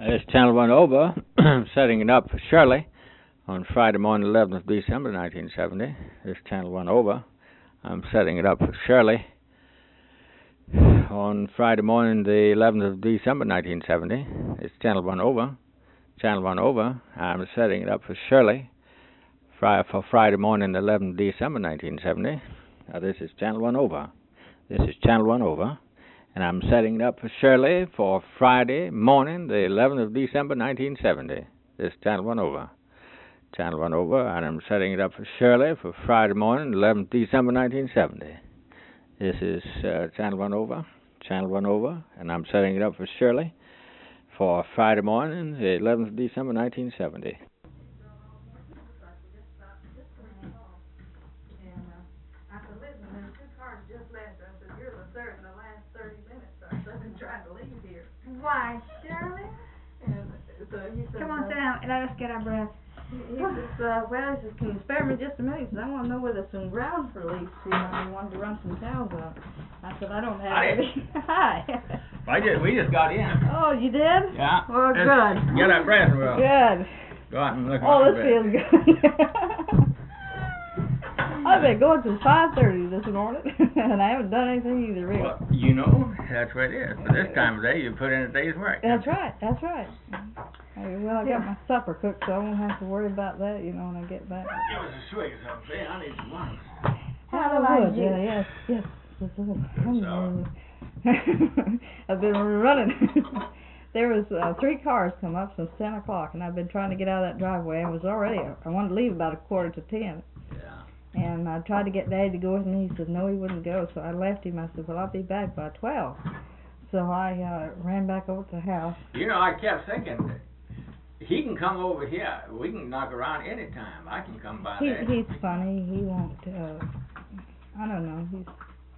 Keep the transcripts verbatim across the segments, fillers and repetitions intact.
This Channel One over, setting it up for Shirley on Friday morning, eleventh of December, nineteen seventy. This Channel One over, I'm setting it up for Shirley on Friday morning, the eleventh of December, nineteen seventy. It's Channel One over, Channel One over. I'm setting it up for Shirley for Friday morning, the eleventh of December, nineteen seventy. Now this is Channel One over. This is Channel One over. And I'm setting it up for Shirley for Friday morning, the eleventh of December, nineteen seventy. This Channel One over. Channel One over, and I'm setting it up for Shirley for Friday morning, eleventh of December, nineteen seventy. This is uh, Channel One over. Channel One over, and I'm setting it up for Shirley for Friday morning, the eleventh of December, nineteen seventy. Why, Shirley? And so he said, Come on, sit down and let us get our breath. He, he says, uh, well, he says, can you spare me just a minute? He says, I want to know where there's some ground for leaks. You know, I wanted to run some cows out. I said, I don't have Hi. any. Hi. I just, we just got in. Oh, you did? Yeah. Well, Let's good. Get our breath and we'll Good. go out and look at Oh, our this breath. feels good. I've been going since five thirty this morning, and I haven't done anything either, really. Well, you know, that's what it is. For this time of day, you put in a day's work. That's right, that's right. Hey, well, I got my supper cooked, so I won't have to worry about that, you know, when I get back. Give us a swig of something, see? I need some lunch. How about would, you? yeah, yes, yes. yes, yes. sour. I've been running. There was uh, three cars come up since ten o'clock, and I've been trying to get out of that driveway. I was already, I wanted to leave about a quarter to ten. Yeah. And I tried to get Dad to go with me. He said no, he wouldn't go. So I left him. I said, well, I'll be back by twelve. So I uh, ran back over to the house. You know, I kept thinking, he can come over here. We can knock around any time. I can come by He, there. he's funny. He won't, uh, I don't know. He's,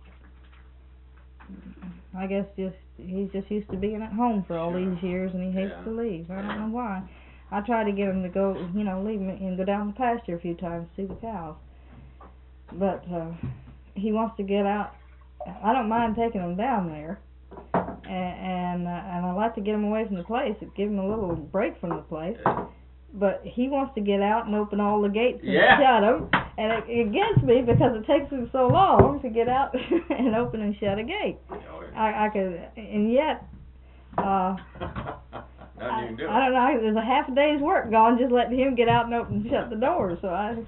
I guess just, he's just used to being at home for all Sure. these years, and he hates Yeah. to leave. I Yeah. don't know why. I tried to get him to go, you know, leave me and go down the pasture a few times to see the cows. But uh, he wants to get out. I don't mind taking him down there, and and, uh, and I like to get him away from the place, give him a little break from the place. Yeah. But he wants to get out and open all the gates and Yeah. shut them, and it, it gets me because it takes him so long to get out and open and shut a gate. Oh, yeah. I, I could, and yet, uh, Nothing I, you can do. I don't know. There's a half a day's work gone just letting him get out and open and shut the doors. So I.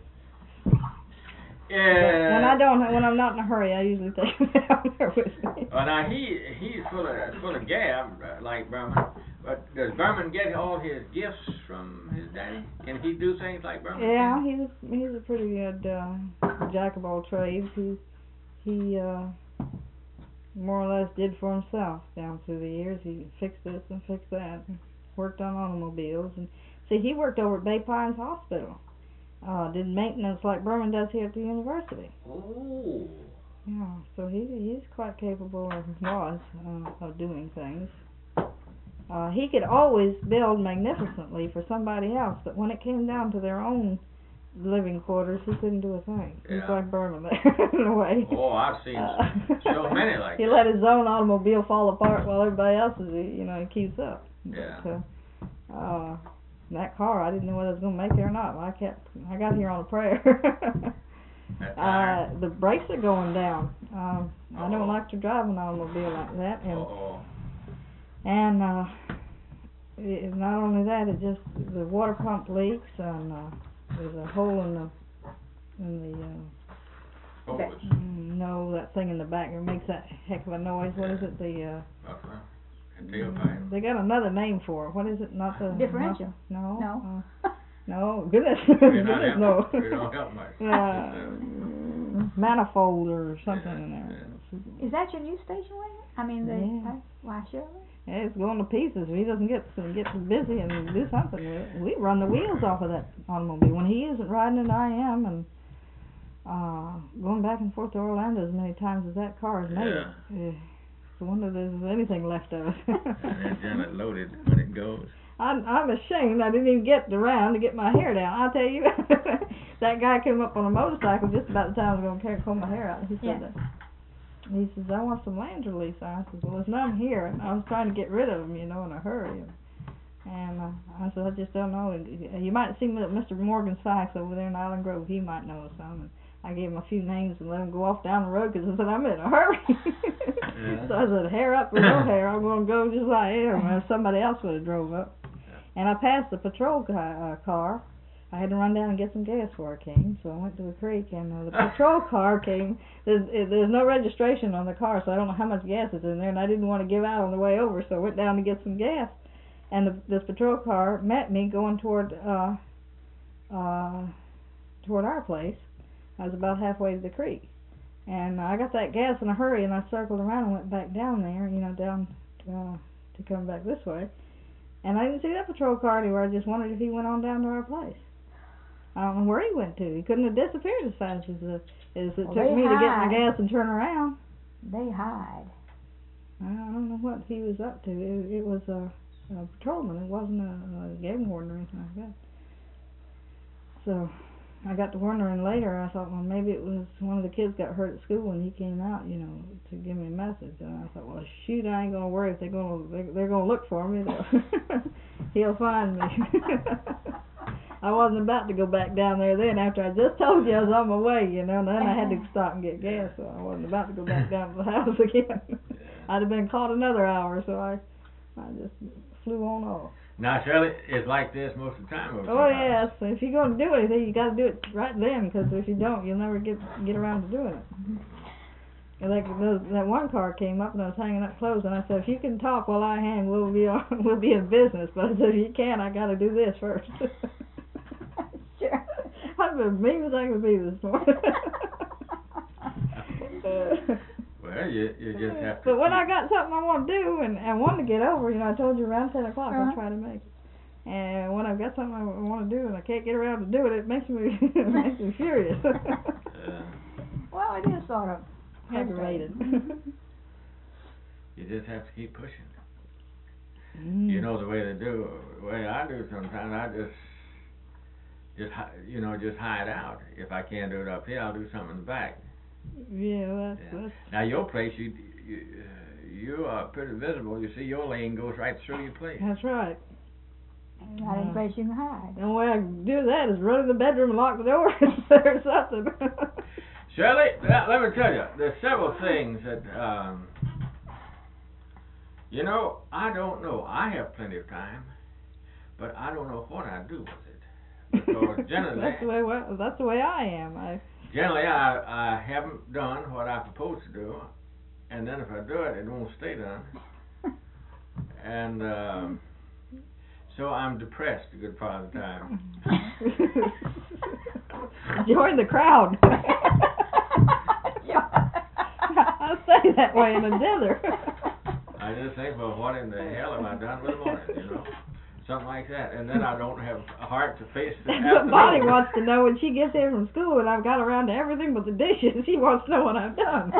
Yeah. When I don't, when I'm not in a hurry, I usually take him down there with me. Well, now he he's full of full of gab uh, like Berman. But does Berman get all his gifts from his daddy? Can he do things like Berman? Yeah, he's he's a pretty good uh, jack of all trades. He he uh, more or less did for himself down through the years. He fixed this and fixed that. Worked on automobiles, and see, he worked over at Bay Pines Hospital. Uh, did maintenance like Berman does here at the university. Oh. Yeah, so he he's quite capable, or was, uh, of doing things. Uh, he could always build magnificently for somebody else, but when it came down to their own living quarters, he couldn't do a thing. He's Yeah. like Berman there, in a way. Oh, I've seen Uh, so many like he that. let his own automobile fall apart while everybody else's, you know, he keeps up. Yeah. But, uh, uh, that car, I didn't know whether I was going to make it or not. I kept, I got here on a prayer. That uh, tire. the brakes are going down. Um, I Uh-oh. don't like to drive an automobile like that, and Uh-oh. and uh, it, not only that, it just the water pump leaks, and uh, there's a hole in the in the uh, Hose. mm, no, that thing in the back that makes that heck of a noise. What is it? The uh, Muffler. And tailpipe. they got another name for it. What is it? Not the Differential. No. No. Uh, no. Goodness. We're not Goodness help- no. We don't help much. Uh, manifold or something Yeah, in there. Is that your new station wagon? I mean, the Yeah. uh, why, Shirley? Yeah, it's going to pieces. If he doesn't get get busy and do something with it, we run the wheels off of that automobile. When he isn't riding it, I am, and uh, going back and forth to Orlando as many times as that car has made Yeah. it. Uh, it's a wonder there's anything left of it. And it's generally loaded when it goes. I'm I'm ashamed I didn't even get around to get my hair down. I'll tell you, that guy came up on a motorcycle just about the time I was going to comb my hair out. He said Yeah. that. He says, I want some land release. I said, well, there's none here. And I was trying to get rid of them, you know, in a hurry. And, And uh, I said, I just don't know. You might see Mister Morgan Sykes over there in Island Grove. He might know some. And I gave him a few names and let him go off down the road because I said, I'm in a hurry. Yeah. So I said, hair up or no hair, I'm going to go just like I am. Or somebody else would have drove up. And I passed the patrol car, uh, car. I had to run down and get some gas before I came. So I went to the creek and uh, the patrol car came. There's, there's no registration on the car, so I don't know how much gas is in there. And I didn't want to give out on the way over, so I went down to get some gas. And the, this patrol car met me going toward uh, uh, toward our place. I was about halfway to the creek, and I got that gas in a hurry, and I circled around and went back down there, you know, down uh, to come back this way. And I didn't see that patrol car anywhere. I just wondered if he went on down to our place. I don't know where he went to. He couldn't have disappeared as fast as, uh, as it well, took me hide. to get my gas and turn around. They hide. I don't know what he was up to. It, it was a. A patrolman. It wasn't a, a game warden or anything like that. So I got to wondering later. I thought, well, maybe it was one of the kids got hurt at school and he came out, you know, to give me a message. And I thought, well, shoot, I ain't gonna worry if they're gonna they're, they're gonna look for me. He'll find me. I wasn't about to go back down there then. After I just told you I was on my way, you know, and then I had to stop and get gas, so I wasn't about to go back down to the house again. I'd have been caught another hour, so I I just flew on off. Now, Shirley, it's like this most of the time. Over oh, yes. If you're going to do anything, you got to do it right then, because if you don't, you'll never get get around to doing it. And like those, that one car came up, and I was hanging up clothes, and I said, if you can talk while I hang, we'll be on, we'll be in business. But I said, if you can't, I got to do this first. Sure. I'm as mean as I can be this morning. Well, you, you just have to. But when I got something I want to do and, and want to get over, you know, I told you around ten o'clock uh-huh. I'll try to make it. And when I've got something I want to do and I can't get around to do it, it makes me it makes me furious. uh, well, it is sort of aggravated. You just have to keep pushing. Mm. You know the way they do. The way I do sometimes, I just, just you know, just hide out. If I can't do it up here, I'll do something in the back. Yeah, that's, yeah. that's... Now your place, you you uh, you are pretty visible. You see, your lane goes right through your place. That's right. Not in a place you can hide. The only way I can do that is run in the bedroom and lock the door or something. Shirley, let me tell you, there's several things that, um, you know, I don't know. I have plenty of time, but I don't know what I do with it. Because generally, that's the way. Well, that's the way I am. I. Generally, I, I haven't done what I'm supposed to do, and then if I do it, it won't stay done. And um, so I'm depressed a good part of the time. Join the crowd. I say that way in a dither. I just think, well, what in the hell have I done with the morning, you know? Something like that, and then I don't have a heart to face the afternoon. Bonnie wants to know when she gets here from school and I've got around to everything but the dishes. She wants to know what I've done.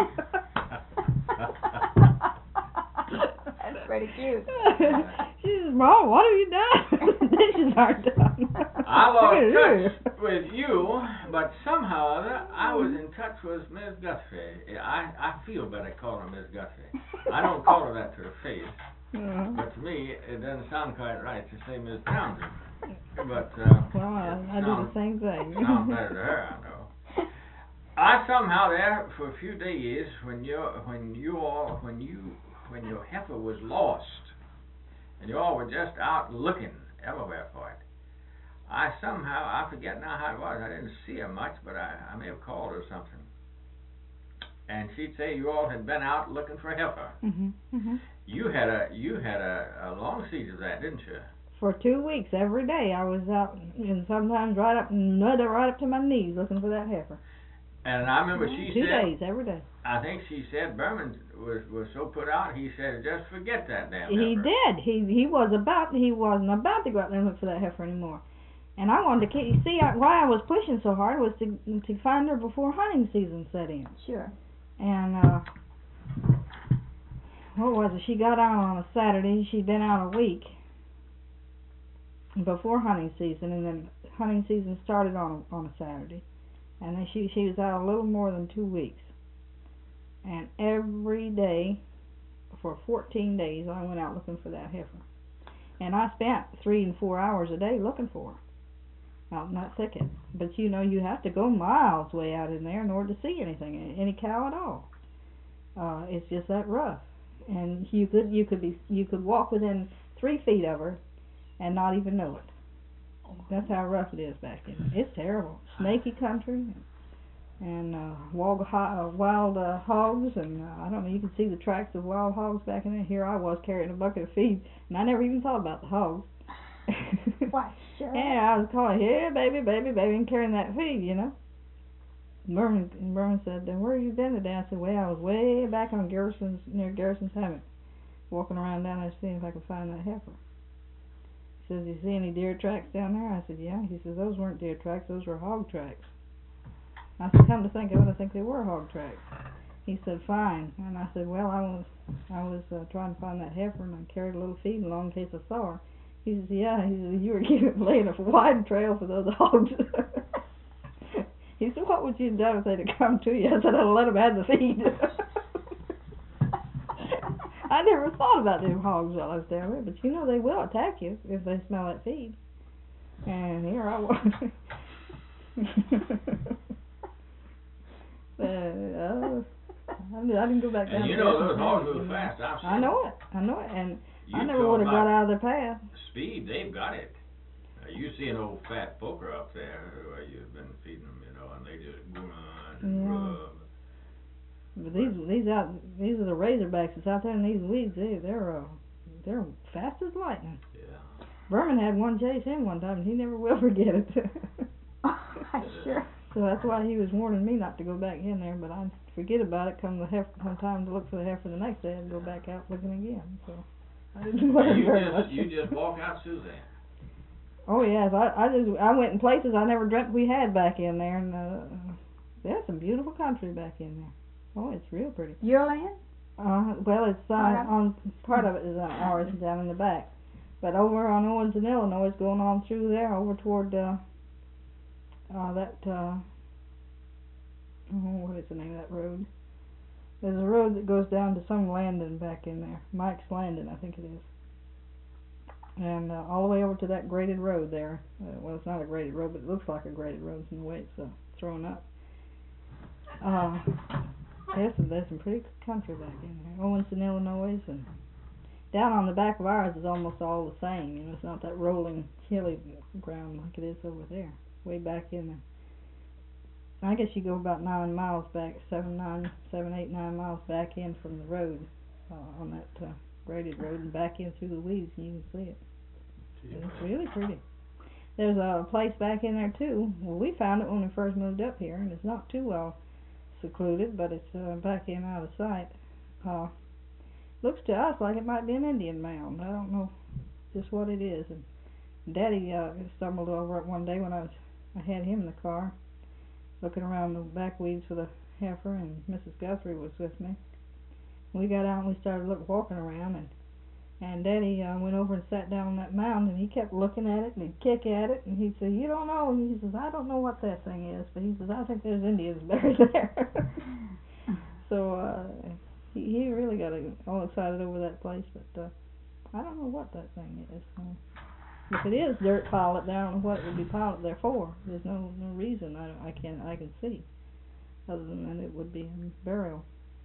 That's pretty cute. She says, Mom, what have you done? The dishes aren't done. I lost touch with you, but somehow or other I was in touch with Miss Guthrie. I, I feel better calling her Miss Guthrie. I don't call her that to her face. Uh-huh. But to me, it doesn't sound quite right to say Miss Townsend. But uh, well, I, I do the same thing. Sounds better to her, I know. I somehow there for a few days when you when you all when you when your heifer was lost and you all were just out looking everywhere for it. I somehow I forget now how it was. I didn't see her much, but I, I may have called her something. And she'd say you all had been out looking for a heifer. Mm-hmm, mm-hmm. You had a you had a, a long siege of that, didn't you? For two weeks, every day I was out, and sometimes right up, mud right up to my knees, looking for that heifer. And I remember she two said, days every day. I think she said Berman was was so put out. He said, just forget that damn heifer. He did. He he was about he wasn't about to go out there and look for that heifer anymore. And I wanted to keep, see I, why I was pushing so hard was to to find her before hunting season set in. Sure. And uh, what was it? She got out on a Saturday. She'd been out a week before hunting season, and then hunting season started on on a Saturday, and then she she was out a little more than two weeks. And every day for fourteen days, I went out looking for that heifer. And I spent three and four hours a day looking for her out in that thicket. But you know, you have to go miles way out in there in order to see anything, any cow at all. Uh, it's just that rough. And you could you could be you could walk within three feet of her and not even know it. That's how rough it is back in there. It's terrible. Snaky country, and uh, wild, uh, wild uh, hogs, and uh, I don't know. You can see the tracks of wild hogs back in there. Here I was carrying a bucket of feed, and I never even thought about the hogs. Why, sure. Yeah, I was calling, "Hey, baby, baby, baby," and carrying that feed, you know. Merman, Merman said, "Where have you been today?" I said, "Well, I was way back on Garrison's, near Garrison's Hammock, walking around down there seeing if I could find that heifer." He says, "You see any deer tracks down there?" I said, "Yeah." He says, "Those weren't deer tracks, those were hog tracks." I said, "Come to think of it, I think they were hog tracks." He said, "Fine." And I said, "Well, I was I was uh, trying to find that heifer, and I carried a little feed along in case I saw her." He says, "Yeah." He says, "You were giving, laying a wide trail for those hogs." He said, "What would you have done if they'd have come to you?" I said, "I'd have let them have the feed." I never thought about them hogs while I was down there, but you know they will attack you if they smell that feed. And here I was. uh, uh, I didn't go back down. And you know those hogs move fast. I've seen I know it. I know it, and you I never would have got out of their path. Speed, they've got it. Uh, you see an old fat poker up there where you've been feeding them, you know, and they just run and Yeah. rub. But these these out these are the razorbacks that's out there in these weeds. They they're uh, they're fast as lightning. Yeah. Berman had one chase him one time, and he never will forget it. I'm sure. So that's why he was warning me not to go back in there. But I forget about it. Come the heifer, come time to look for the heifer the next day, I'd go back out looking again. So I didn't let him You very just much. you just walk out Suzanne. Oh yes, I I just I went in places I never dreamt we had back in there, and uh, there's some beautiful country back in there. Oh, it's real pretty. Your land? Uh, well, it's uh, Part of it? on part of it is on ours down in the back, but over on Owens and Illinois, going on through there over toward uh, uh, that uh, oh, what is the name of that road? There's a road that goes down to some landing back in there, Mike's Landing, I think it is, and uh, all the way over to that graded road there. Uh, well, it's not a graded road, but it looks like a graded road in the way it's uh, thrown up. Uh, There's some, there's some pretty country back in there. Owens and Illinois, and down on the back of ours is almost all the same. You know, it's not that rolling, hilly ground like it is over there, way back in there. I guess you go about nine miles back, seven, nine, seven, eight, nine miles back in from the road, uh, on that uh, graded road, and back in through the weeds, and you can see it. And it's really pretty. There's a place back in there too. Well, we found it when we first moved up here, and it's not too well secluded, but it's uh, back in out of sight. Uh, looks to us like it might be an Indian mound. I don't know just what it is. And Daddy uh, stumbled over it one day when I was I had him in the car, looking around the back weeds for the heifer, and Missus Guthrie was with me. We got out and we started look, walking around, and and Daddy uh, went over and sat down on that mound, and he kept looking at it, and he'd kick at it, and he'd say, "You don't know." And he says, "I don't know what that thing is," but he says, "I think there's Indians buried there." So uh, he, he really got all excited over that place, but uh, I don't know what that thing is. So if it is dirt piled up there, I don't know what it would be piled up there for. There's no no reason I, I can I can see, other than that it would be a burial.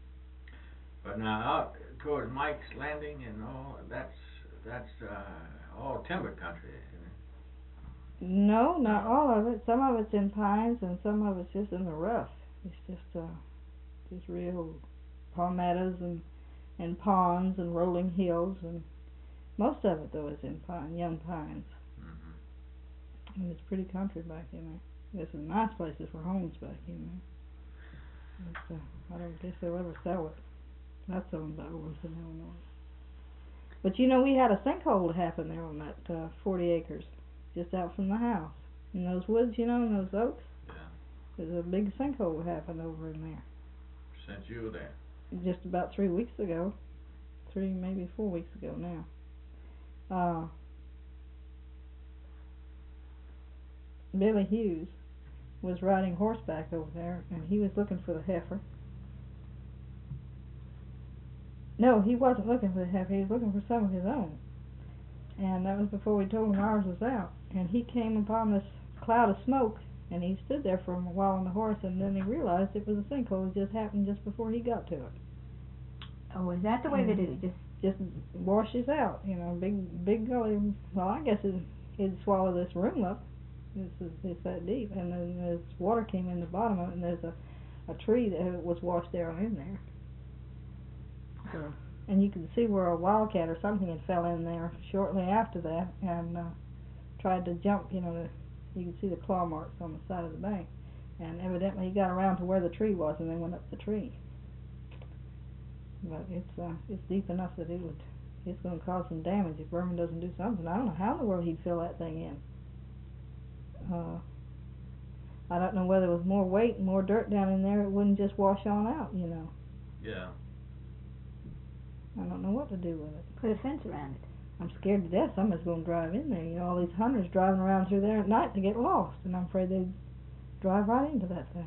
But now out toward Mike's Landing and all, that's that's uh, all timber country, isn't it? No, not all of it. Some of it's in pines, and some of it's just in the rough. It's just uh, just real palmettos and and ponds and rolling hills, and most of it though is in pine, young pines. Mm-hmm. And it's pretty country back in there. There's some nice places for homes back in there. But, uh, I don't guess they'll ever sell it. That's owned by Owens in Illinois. But you know, we had a sinkhole happen there on that uh, forty acres, just out from the house. In those woods, you know, in those oaks. Yeah. There's a big sinkhole happened over in there. Since you were there. Just about three weeks ago. Three, maybe four weeks ago now. Uh, Billy Hughes was riding horseback over there, and he was looking for the heifer. No, he wasn't looking for the heifer. He was looking for some of his own. And that was before we told him ours was out. And he came upon this cloud of smoke, and he stood there for a while on the horse, and then he realized it was a sinkhole. It just happened just before he got to it. Oh, is that the way they do it? Just Just washes out, you know, big big gully. Well, I guess it, it'd swallow this room up. It's, it's that deep. And then there's water came in the bottom of it, and there's a, a tree that was washed down in there. So, and you could see where a wildcat or something had fell in there shortly after that and uh, tried to jump, you know, the, you could see the claw marks on the side of the bank. And evidently he got around to where the tree was and then went up the tree. But it's uh, it's deep enough that it would, it's going to cause some damage if Berman doesn't do something. I don't know how in the world he'd fill that thing in. Uh, I don't know whether it was more weight and more dirt down in there, it wouldn't just wash on out, you know. Yeah. I don't know what to do with it. put a fence around it. I'm scared to death somebody's going to drive in there. You know, all these hunters driving around through there at night to get lost, and I'm afraid they'd drive right into that thing.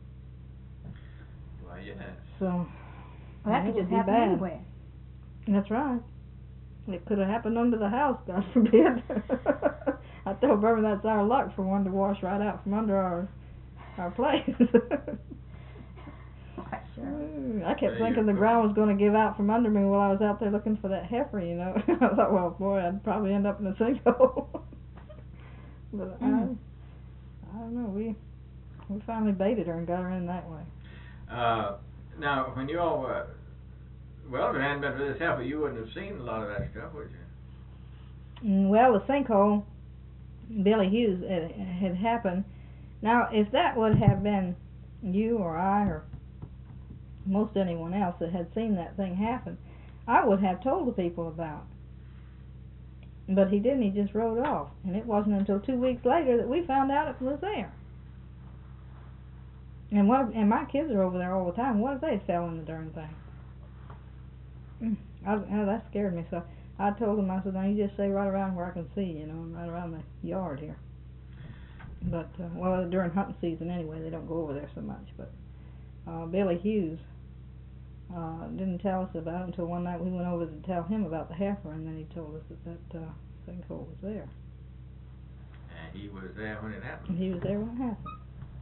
Well, yes. So, Well, that it could would just be happen bad. anywhere. That's right. It could have happened under the house, God forbid. I told Berman that's our luck for one to wash right out from under our our place. Why, sure. Mm, I kept There thinking you the go. ground was going to give out from under me while I was out there looking for that heifer, you know. I thought, well, boy, I'd probably end up in a sinkhole. But Mm. I, I don't know. We we finally baited her and got her in that way. Uh, now, when you all, uh, well, if it hadn't been for this helper, you wouldn't have seen a lot of that stuff, would you? Mm, well, the sinkhole, Billy Hughes, it, had happened. Now, if that would have been you or I or most anyone else that had seen that thing happen, I would have told the people about it. But he didn't. He just rode off. And it wasn't until two weeks later that we found out it was there. And what? If, and my kids are over there all the time. What if they fell in the darn thing? Mm, I, oh, that scared me. So I told him, I said, now you just stay right around where I can see, you know, right around the yard here. But, uh, well, during hunting season anyway, they don't go over there so much. But uh, Billy Hughes uh, didn't tell us about it until one night we went over to tell him about the heifer, and then he told us that that uh, sinkhole was there. And he was there when it happened. And he was there when it happened.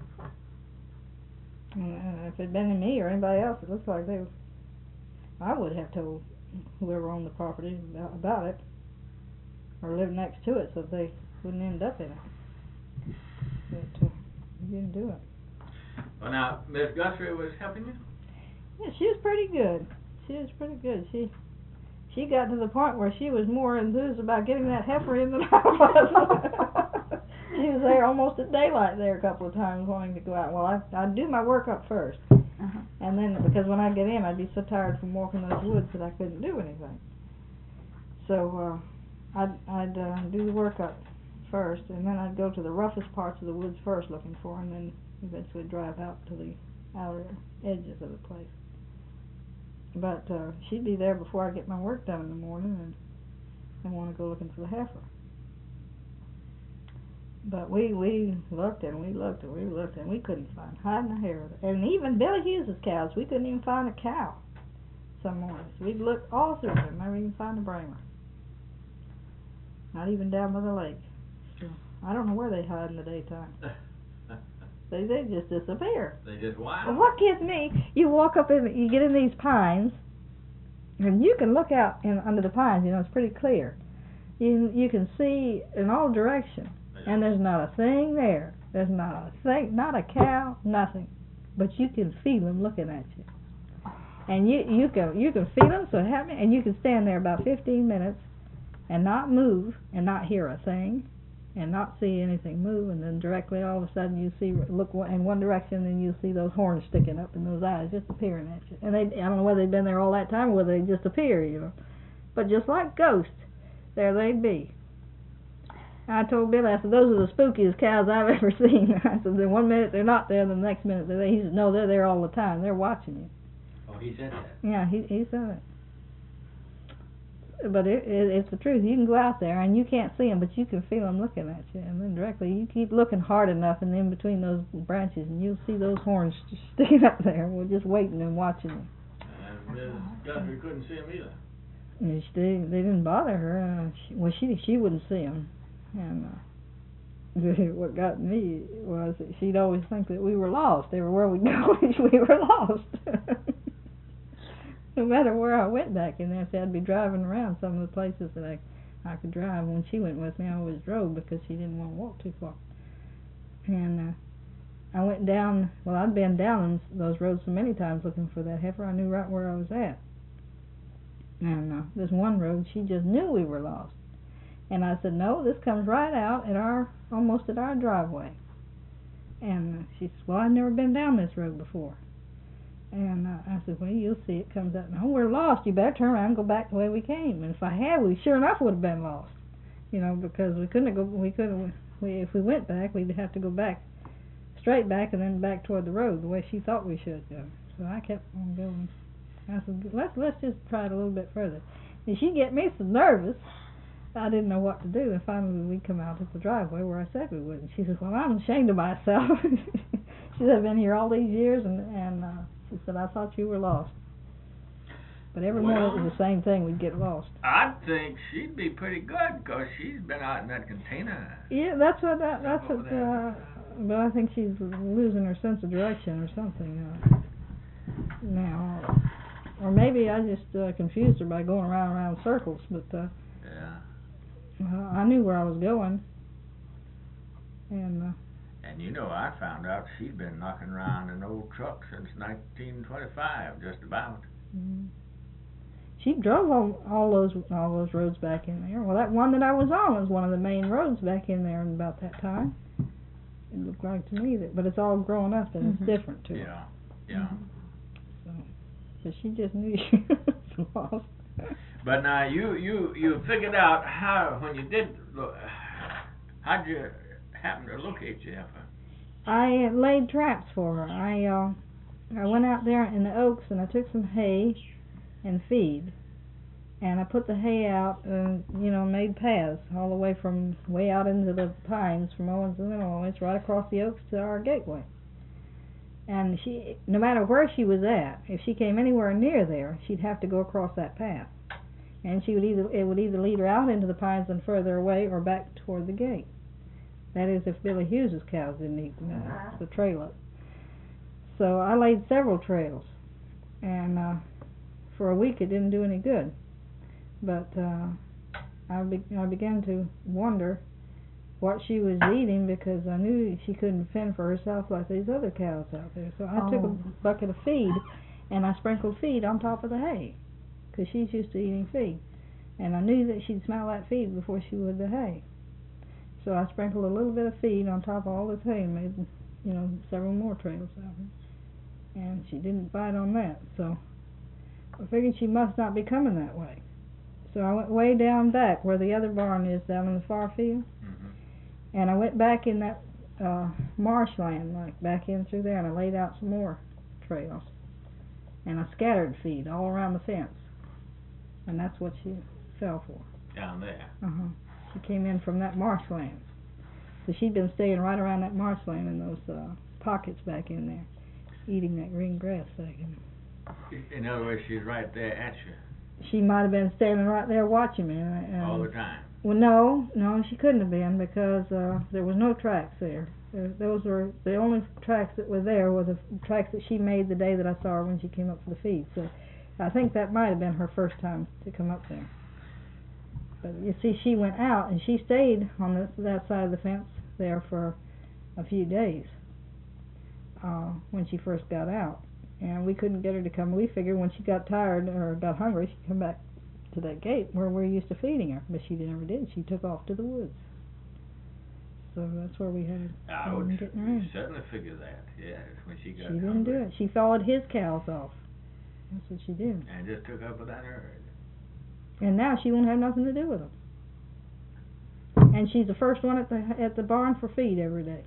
And uh, if it had been me or anybody else, it looks like they, I would have told whoever owned the property about, about it, or lived next to it, so that they wouldn't end up in it. But uh, he didn't do it. Well, now, Miss Guthrie was helping you? Yeah, she was pretty good. She was pretty good. She she got to the point where she was more enthused about getting that heifer in than I was. She was there almost at daylight there a couple of times wanting to go out. Well, I, I'd do my work up first. Uh-huh. And then, because when I get in, I'd be so tired from walking those woods that I couldn't do anything. So uh, I'd, I'd uh, do the work up first, and then I'd go to the roughest parts of the woods first looking for her, and then eventually drive out to the outer edges of the place. But uh, she'd be there before I get my work done in the morning, and and want to go looking for the heifer. But we we looked and we looked and we looked and we couldn't find hide in a hair of it. And even Billy Hughes's cows, we couldn't even find a cow some mornings. We'd look all through them, never even find a bramer. Not even down by the lake. So I don't know where they hide in the daytime. They they just disappear. They just wow. Well, what gets me, you walk up in, you get in these pines, and you can look out in under the pines. You know, it's pretty clear. You you can see in all directions, and there's not a thing there. There's not a thing, not a cow, nothing. But you can feel them looking at you, and you you can you can feel them. So help me, and you can stand there about fifteen minutes, and not move, and not hear a thing, and not see anything move, and then directly all of a sudden you see, look in one direction, and you see those horns sticking up and those eyes just appearing at you. And they, I don't know whether they've been there all that time or whether they just appear, you know. But just like ghosts, there they'd be. I told Billy, I said, those are the spookiest cows I've ever seen. I said, then one minute they're not there, the next minute they're there. He said, no, they're there all the time. They're watching you. Oh, he said that. Yeah, he he said it. But it, it, it's the truth. You can go out there and you can't see them, but you can feel them looking at you. And then directly, you keep looking hard enough, and in between those branches, and you'll see those horns sticking up there. We're just waiting and watching you. And Miss Guthrie couldn't see him either. And she, they they didn't bother her. Uh, she, well, she she wouldn't see them, and uh, what got me was that she'd always think that we were lost. Everywhere we go, we were lost. No matter where I went back in there, so I'd be driving around some of the places that I I could drive. When she went with me, I always drove because she didn't want to walk too far. And uh, I went down. Well, I'd been down those roads so many times looking for that heifer. I knew right where I was at. And uh, this one road, she just knew we were lost. And I said, no, this comes right out at our, almost at our driveway. And uh, she said, well, I've never been down this road before. And uh, I said, well, you'll see it comes out. No, we're lost. You better turn around and go back the way we came. And if I had, we sure enough would have been lost. You know, because we couldn't go, we couldn't, we, if we went back, we'd have to go back, straight back and then back toward the road, the way she thought we should go. So I kept on going. I said, let's let's just try it a little bit further. And she get me so nervous, I didn't know what to do. And finally, we come out at the driveway where I said we would. And she says, well, I'm ashamed of myself. She said, I've been here all these years, and and uh, she said, I thought you were lost. But every Well, morning it was the same thing. We'd get lost. I think she'd be pretty good because she's been out in that container. Yeah, that's what that, that's Over what. there. Uh, but I think she's losing her sense of direction or something uh, now. Or maybe I just uh, confused her by going around and around in circles, but uh, Yeah. uh, I knew where I was going. And uh, And you know, I found out she'd been knocking around an old truck since nineteen twenty-five, just about. mm, she drove all, all those all those roads back in there. Well, that one that I was on was one of the main roads back in there in about that time. It looked like to me that, but it's all grown up and Mhm. it's different to it. Yeah, yeah. So, but she just knew she was lost. But now you you you figured out how when you did look, how'd you happen to locate your heifer? I uh, laid traps for her. I uh, I went out there in the oaks and I took some hay and feed, and I put the hay out and you know made paths all the way from way out into the pines from Owens and Illinois right across the oaks to our gateway. And she, no matter where she was at, if she came anywhere near there, she'd have to go across that path, and she would either it would either lead her out into the pines and further away or back toward the gate. That is, if Billy Hughes's cows didn't eat uh, the trail up. So I laid several trails, and uh, for a week it didn't do any good. But uh, I, be- I began to wonder what she was eating because I knew she couldn't fend for herself like these other cows out there. So I took a Oh. bucket of feed and I sprinkled feed on top of the hay because she's used to eating feed. And I knew that she'd smell that feed before she would the hay. So I sprinkled a little bit of feed on top of all this hay and made, you know, several more trails out of it. And she didn't bite on that. So I figured she must not be coming that way. So I went way down back where the other barn is down in the far field. Mm-hmm. And I went back in that uh, marshland, like back in through there, and I laid out some more trails. And I scattered feed all around the fence. And that's what she fell for. Down there. Uh-huh. She came in from that marshland. So she'd been staying right around that marshland in those uh, pockets back in there, eating that green grass back in there. In other words, she's right there at you She might have been standing right there watching me. And, and all the time. Well, no, no, she couldn't have been because uh, there was no tracks there. there. Those were the only tracks that were there were the tracks that she made the day that I saw her when she came up for the feed. So I think that might have been her first time to come up there. But you see, she went out and she stayed on the, that side of the fence there for a few days uh, when she first got out. And we couldn't get her to come. We figured when she got tired or got hungry, she'd come back to that gate where we're used to feeding her, but she never did. She took off to the woods. So that's where we had I her would getting her in. certainly figure that. Yes, when she got She didn't hungry. do it. She followed his cows off. That's what she did. And just took up with that herd. And now she won't have nothing to do with them. And she's the first one at the at the barn for feed every day.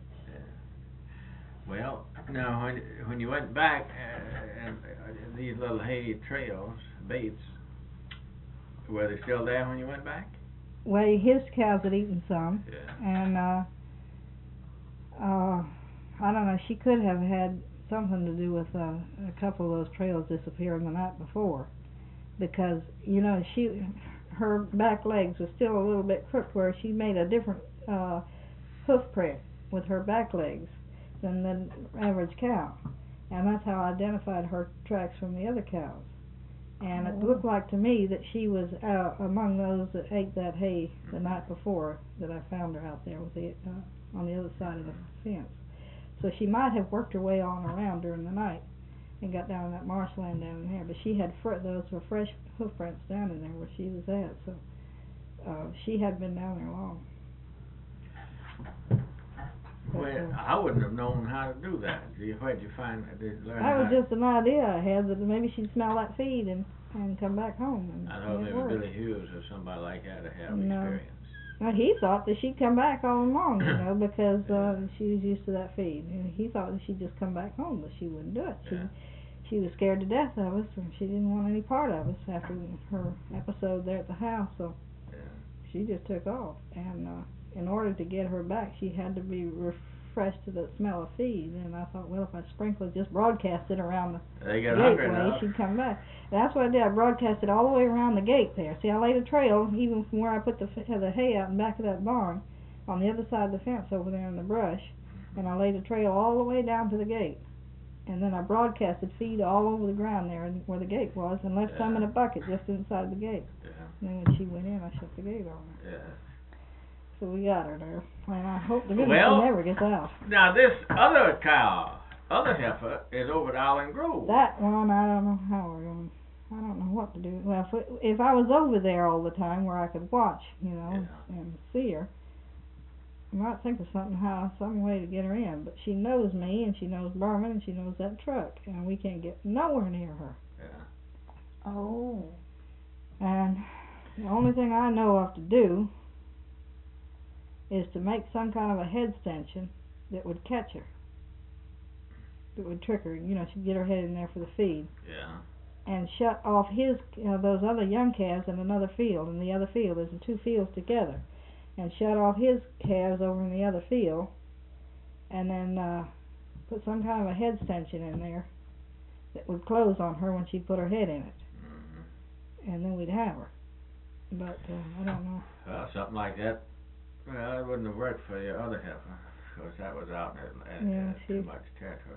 Well, now when when you went back uh, and uh, these little hay trails, baits, were they still there when you went back? Well, his cows had eaten some, Yeah. and uh, uh, I don't know. She could have had something to do with uh, a couple of those trails disappearing the night before, because, you know, she, her back legs was still a little bit crooked where she made a different uh, hoof print with her back legs than the average cow. And that's how I identified her tracks from the other cows. And it looked like to me that she was uh, among those that ate that hay the night before that I found her out there with the, uh, on the other side of the fence. So she might have worked her way on around during the night and got down in that marshland down in there. But she had fr- those were fresh hoof prints down in there where she was at. So uh, she had been down there long. Well, I wouldn't have known how to do that. Did you, where'd you find, did you learn That was how? just an idea I had that maybe she'd smell that feed and, and come back home. And I thought it maybe worked. Billy Hughes or somebody like that to have No. experience. Well, he thought that she'd come back all along, you know, because uh, she was used to that feed. And he thought that she'd just come back home, but she wouldn't do it. She Yeah. she was scared to death of us, and she didn't want any part of us after her episode there at the house. So Yeah. she just took off. And uh, in order to get her back, she had to be refreshed to the smell of feed. And I thought, well, if I sprinkle it, just broadcast it around the They get hungry gateway, enough. she'd come back. And that's what I did. I broadcast it all the way around the gate there. See, I laid a trail even from where I put the f- the hay out in back of that barn, on the other side of the fence over there in the brush, and I laid a trail all the way down to the gate. And then I broadcasted feed all over the ground there and where the gate was, and left some in a bucket just inside the gate. Yeah. And then when she went in, I shut the gate on her. Yeah. So we got her there, and I hope the goodness Well- she never gets out. Now this other cow, other heifer, is over at Island Grove. That one, I don't know how we're going. I don't know what to do. Well, if, we, if I was over there all the time where I could watch, you know, Yeah. and see her, I might think of something, how, some way to get her in. But she knows me, and she knows Berman, and she knows that truck, and we can't get nowhere near her. Yeah. Oh. And the only thing I know of to do is to make some kind of a head stanchion that would catch her, that would trick her. You know, she'd get her head in there for the feed. Yeah. And shut off his uh, those other young calves in another field, and the other field is in two fields together, and shut off his calves over in the other field, and then uh, put some kind of a head stanchion in there that would close on her when she put her head in it, Mm-hmm. and then we'd have her. But uh, I don't know. Well, something like that. Well, it wouldn't have worked for your other heifer, because that was out in, in, Yeah, in she- too much territory.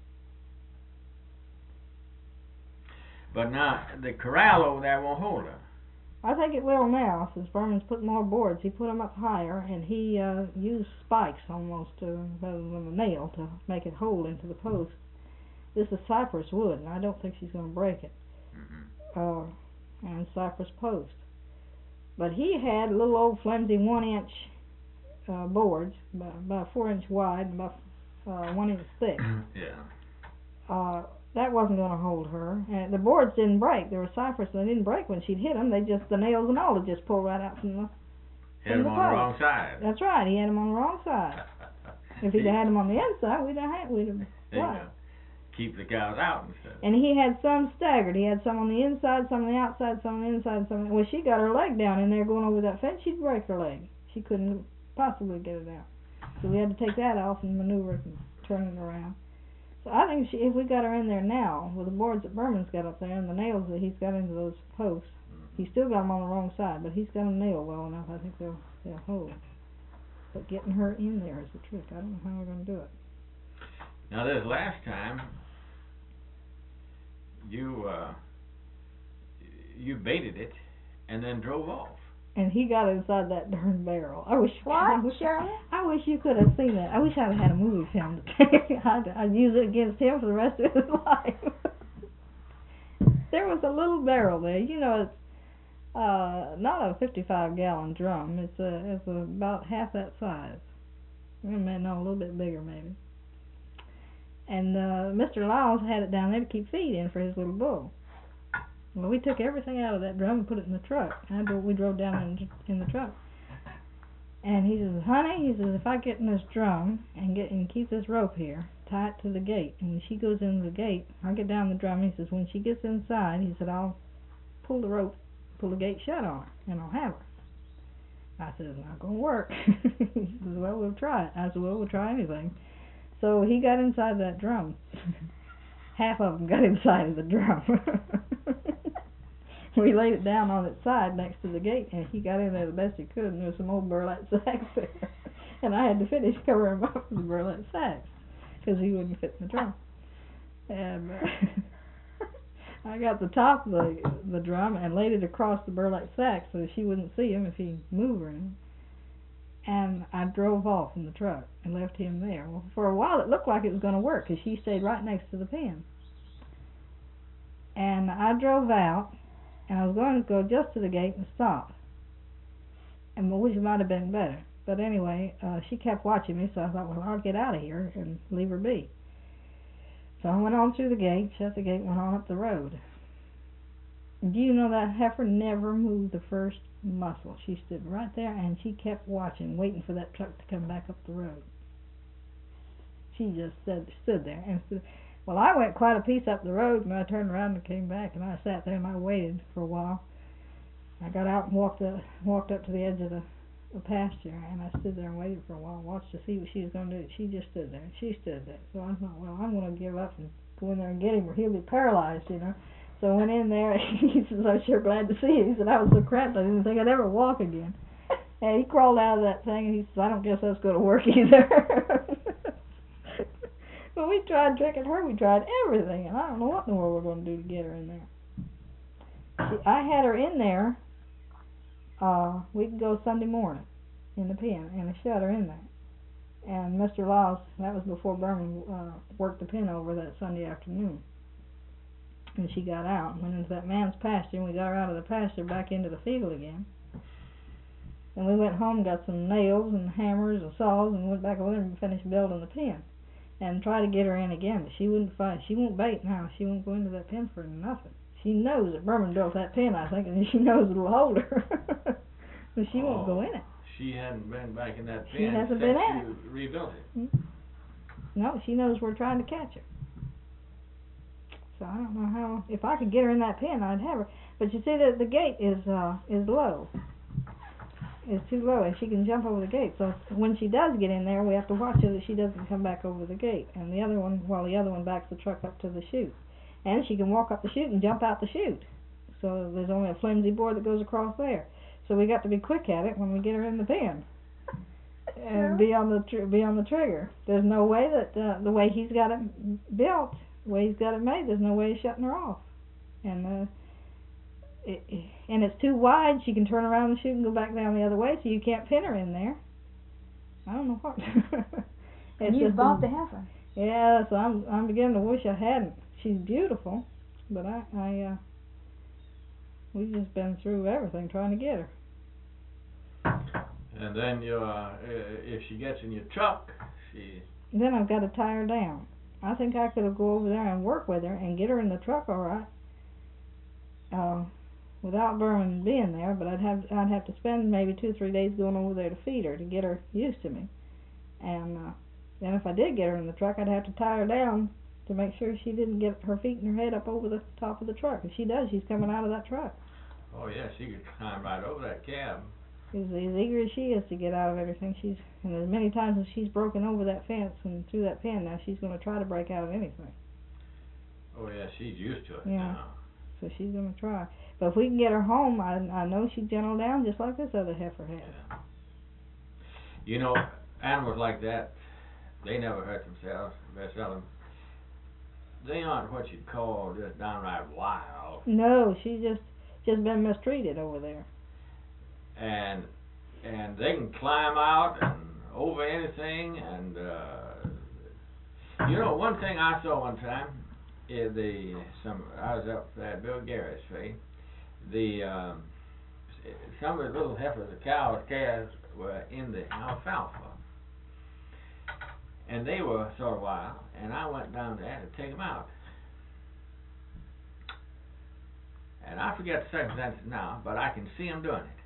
But now the corral over there won't hold her. I think it will now, since Berman's put more boards. He put them up higher, and he uh, used spikes almost uh, rather than a nail to make it hold into the post. This is cypress wood, and I don't think she's going to break it. Mm-hmm. Uh, and cypress post. But he had little old flimsy one-inch uh, boards, about, about four inch wide, and about uh, one inch thick. Yeah. Uh, that wasn't going to hold her. And the boards didn't break. They were cypress, and they didn't break when she'd hit them. They just, the nails and all, would just pull right out from the... Hit from him the on the post. wrong side. That's right. He had them on the wrong side. If he'd had them on the inside, we'd have had, we'd have... There you Right. go. Keep the cows out and stuff. And he had some staggered. He had some on the inside, some on the outside, some on the inside, some... Well, she got her leg down in there going over that fence, she'd break her leg. She couldn't possibly get it out. So we had to take that off and maneuver it and turn it around. So I think she, if we got her in there now, with the boards that Berman's got up there and the nails that he's got into those posts, he's still got them on the wrong side, but he's got them nailed well enough, I think they'll, they'll hold. But getting her in there is the trick. I don't know how we're going to do it. Now this last time, you uh, you baited it and then drove off. And he got inside that darn barrel. I wish. I What, wish, Shirley? I wish you could have seen that. I wish I'd had a movie filmed it. I'd, I'd use it against him for the rest of his life. There was a little barrel there. You know, it's uh, not a fifty-five gallon drum. It's a, it's a, about half that size. Well, man, no, a little bit bigger maybe. And uh, Mister Lyles had it down there to keep feed in for his little bull. Well, we took everything out of that drum and put it in the truck. I drove, we drove down in, in the truck. And he says, honey, he says, if I get in this drum and get and keep this rope here, tie it to the gate, and when she goes into the gate, I'll get down the drum. He says, when she gets inside, he said, I'll pull the rope, pull the gate shut on her, and I'll have her. I said, it's not going to work. He says, well, we'll try it. I said, well, we'll try anything. So he got inside that drum. Half of them got inside of the drum. we laid it down on its side next to the gate, and he got in there the best he could, and there was some old burlap sacks there. And I had to finish covering him up with the burlap sacks, because he wouldn't fit in the drum. And uh, I got the top of the, the drum and laid it across the burlap sack so that she wouldn't see him if he moved or anything. And I drove off in the truck and left him there. Well, for a while it looked like it was going to work, because she stayed right next to the pen. And I drove out, and I was going to go just to the gate and stop. And I wish it might have been better. But anyway, uh, she kept watching me, so I thought, well, I'll get out of here and leave her be. So I went on through the gate, shut the gate, went on up the road. Do you know that heifer never moved the first muscle? She stood right there, and she kept watching, waiting for that truck to come back up the road. She just stood, stood there. and stood. Well, I went quite a piece up the road, and I turned around and came back, and I sat there and I waited for a while. I got out and walked up, walked up to the edge of the, the pasture, and I stood there and waited for a while, watched to see what she was going to do. She just stood there, and she stood there. So I thought, well, I'm going to give up and go in there and get him, or he'll be paralyzed, you know. So I went in there, and he says, I'm sure glad to see you. He said, I was so cramped I didn't think I'd ever walk again. And he crawled out of that thing, and he says, I don't guess that's going to work either. But we tried tricking her, we tried everything, and I don't know what in the world we're going to do to get her in there. She, I had her in there, uh, we could go Sunday morning in the pen, and I shut her in there. And Mister Laws, that was before Berman uh, worked the pen over that Sunday afternoon. And she got out and went into that man's pasture, and we got her out of the pasture back into the field again. And we went home, got some nails and hammers and saws, and went back over there and finished building the pen. And try to get her in again, but she wouldn't fight. She won't bait now. She won't go into that pen for nothing. She knows that Berman built that pen, I think, and she knows it'll hold her. But she oh, won't go in it. She hadn't been back in that pen She hasn't since been in you it. rebuilt it. Mm-hmm. No, she knows we're trying to catch her. So I don't know how. If I could get her in that pen, I'd have her. But you see that the gate is uh is low. Is too low, and she can jump over the gate. So when she does get in there, we have to watch her that she doesn't come back over the gate. And the other one, while well, the other one backs the truck up to the chute, and she can walk up the chute and jump out the chute. So there's only a flimsy board that goes across there. So we got to be quick at it when we get her in the pen, and be on the tr be on the trigger. There's no way that uh, the way he's got it built, the way he's got it made, there's no way of shutting her off. And uh, It, and it's too wide. She can turn around the chute and go back down the other way, so you can't pin her in there. I don't know what. And you bought the heifer. Yeah, so I'm I'm beginning to wish I hadn't. She's beautiful, but I I uh, we've just been through everything trying to get her. And then you, uh, if she gets in your truck, she. Then I've got to tie her down. I think I could have go over there and work with her and get her in the truck all right. Uh, without Berman being there, but I'd have I'd have to spend maybe two or three days going over there to feed her to get her used to me, and uh, then if I did get her in the truck, I'd have to tie her down to make sure she didn't get her feet and her head up over the top of the truck. If she does, she's coming out of that truck. Oh yeah, she could climb right over that cab. As, as eager as she is to get out of everything, she's and as many times as she's broken over that fence and through that pen, now she's going to try to break out of anything. Oh yeah, she's used to it Yeah. now. So she's going to try. But if we can get her home, I, I know she'd gentle down just like this other heifer has. Yeah. You know, animals like that, they never hurt themselves. Very seldom. They aren't what you'd call just downright wild. No, she's just just been mistreated over there. And and they can climb out and over anything. And uh, you know, one thing I saw one time. Yeah, the some I was up at Bill Garrett's feed. The um, some of the little heifers, the cows, calves were in the alfalfa, and they were sort of wild. And I went down there to take them out. And I forget the circumstances now, but I can see them doing it.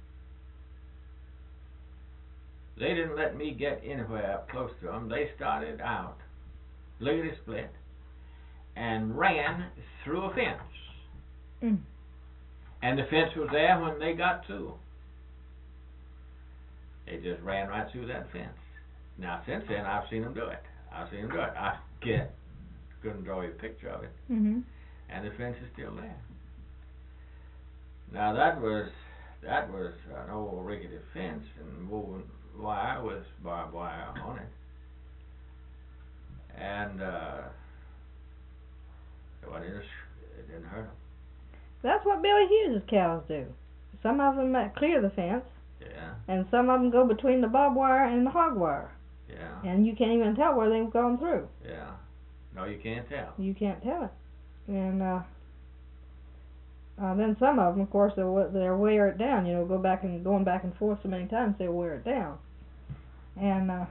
They didn't let me get anywhere up close to them. They started out lickety split and ran through a fence. Mm. And the fence was there when they got to. They just ran right through that fence. Now since then I've seen them do it. I've seen them do it. I get couldn't draw you a picture of it. Mm-hmm. And the fence is still there. Now that was that was an old rickety fence and woven wire with barbed wire on it, and uh, well, it, just, it didn't hurt them. That's what Billy Hughes's cows do. Some of them uh, clear the fence, Yeah. and some of them go between the barbed wire and the hog wire, Yeah. and you can't even tell where they've gone through. Yeah. No, you can't tell. You can't tell it. And uh, uh, then some of them, of course, they'll, they'll wear it down. You know, go back and going back and forth so many times, they'll wear it down. And uh,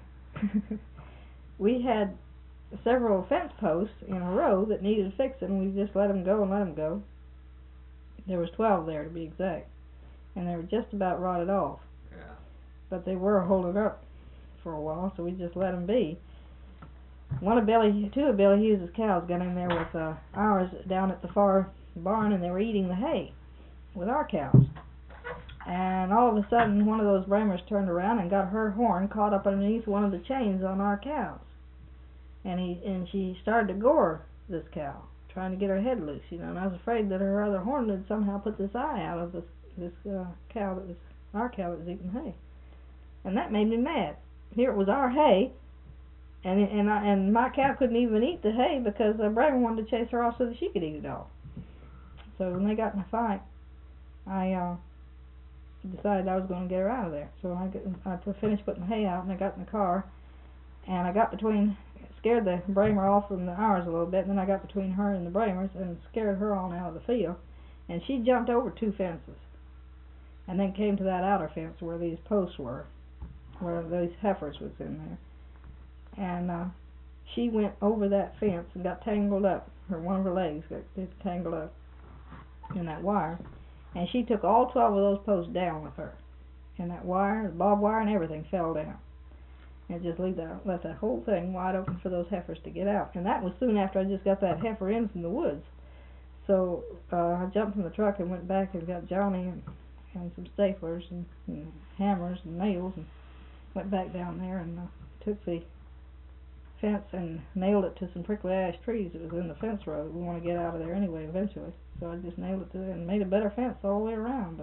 we had several fence posts in a row that needed fixing. We just let them go and let them go. There was twelve there to be exact, and they were just about rotted off. Yeah. But they were holding up for a while, so we just let them be. One of Billy, two of Billy Hughes's cows got in there with uh, ours down at the far barn, and they were eating the hay with our cows. And all of a sudden, one of those Bramers turned around and got her horn caught up underneath one of the chains on our cows. And he and she started to gore this cow, trying to get her head loose, you know. And I was afraid that her other horn would somehow put this eye out of this this uh, cow that was our cow that was eating hay. And that made me mad. Here it was our hay. And and I, and my cow couldn't even eat the hay because uh, Bramer wanted to chase her off so that she could eat it all. So when they got in a fight, I uh, decided I was going to get her out of there. So I, get, I finished putting the hay out, and I got in the car, and I got between, scared the Bramer off from the ours a little bit, and then I got between her and the Bramers and scared her on out of the field, and she jumped over two fences, and then came to that outer fence where these posts were, where those heifers was in there. And uh, she went over that fence and got tangled up. Her one of her legs got, got tangled up in that wire, and she took all twelve of those posts down with her. And that wire, the barbed wire, and everything fell down. And just leave that, left that whole thing wide open for those heifers to get out. And that was soon after I just got that heifer in from the woods. So uh, I jumped in the truck and went back and got Johnny and, and some staplers and, and hammers and nails, and went back down there and uh, took the fence and nailed it to some prickly ash trees that was in the fence road. We want to get out of there anyway eventually, so I just nailed it to it and made a better fence all the way around.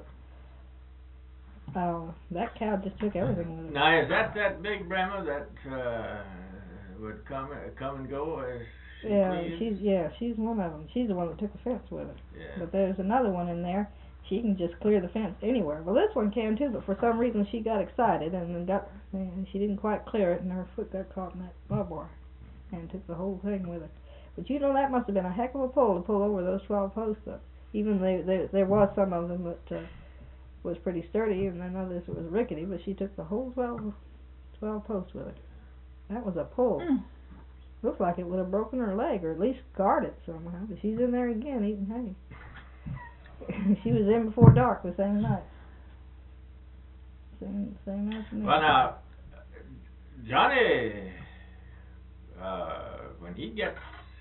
But uh, that cow just took everything with it. Now is that that big Bremer that uh, would come come and go as she Yeah, pleased? she's yeah, she's one of them. She's the one that took the fence with her. Yeah. But there's another one in there. She can just clear the fence anywhere. Well, this one can too, but for some reason she got excited and then got and she didn't quite clear it, and her foot got caught in that barbed wire and took the whole thing with her. But you know, that must have been a heck of a pull to pull over those twelve posts up. Even they, they, there was some of them that uh, was pretty sturdy, and then others that was rickety. But she took the whole twelve, twelve posts with her. That was a pull. Mm. Looks like it would have broken her leg, or at least scarred it somehow. But she's in there again eating hay. She was in before dark the same night. Same, same afternoon. Well, now, Johnny, uh, when he gets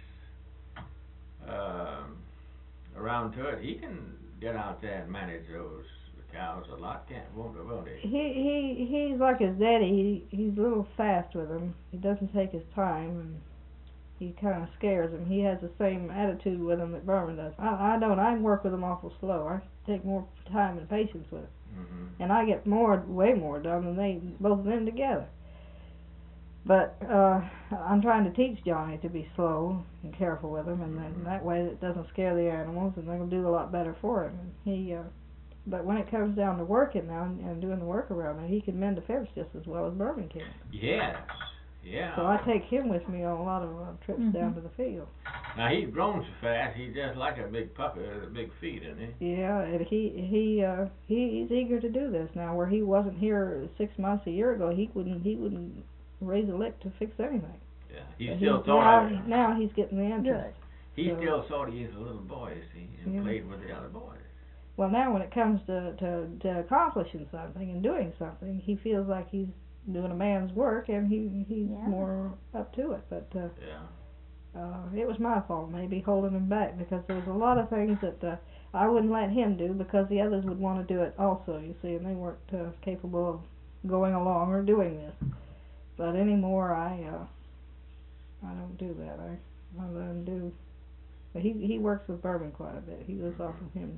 uh, around to it, he can get out there and manage those cows a lot, can't, won't he? Won't he? He he he's like his daddy. He he's a little fast with him. He doesn't take his time, and he kind of scares him. He has the same attitude with him that Berman does. I I don't. I work with him awful slow. I take more time and patience with him, Mm-hmm. and I get more, way more done than they both of them together. But uh, I'm trying to teach Johnny to be slow and careful with him, and then that way it doesn't scare the animals, and they'll do a lot better for him. And he. Uh, But when it comes down to working now and, and doing the work around it, he can mend a fence just as well as Berman can. Yes, yeah. So I take him with me on a lot of uh, trips Mhm. down to the field. Now he's grown so fast, he's just like a big puppy with a big feet, isn't he? Yeah, and he he uh, he he's eager to do this now. Where he wasn't here six months a year ago, he wouldn't he wouldn't raise a lick to fix anything. Yeah. He But still he's- thought now, of, now he's getting the interest. he so- still thought he was a little boy, you see, and Yeah. played with the other boys. Well, now when it comes to, to, to accomplishing something and doing something, he feels like he's doing a man's work, and he he's Yeah. more up to it. But uh, Yeah. uh, it was my fault maybe holding him back, because there was a lot of things that uh, I wouldn't let him do because the others would want to do it also, you see, and they weren't uh, capable of going along or doing this. But anymore, I uh, I don't do that. I I let him do. But he he works with Berman quite a bit. He lives off of him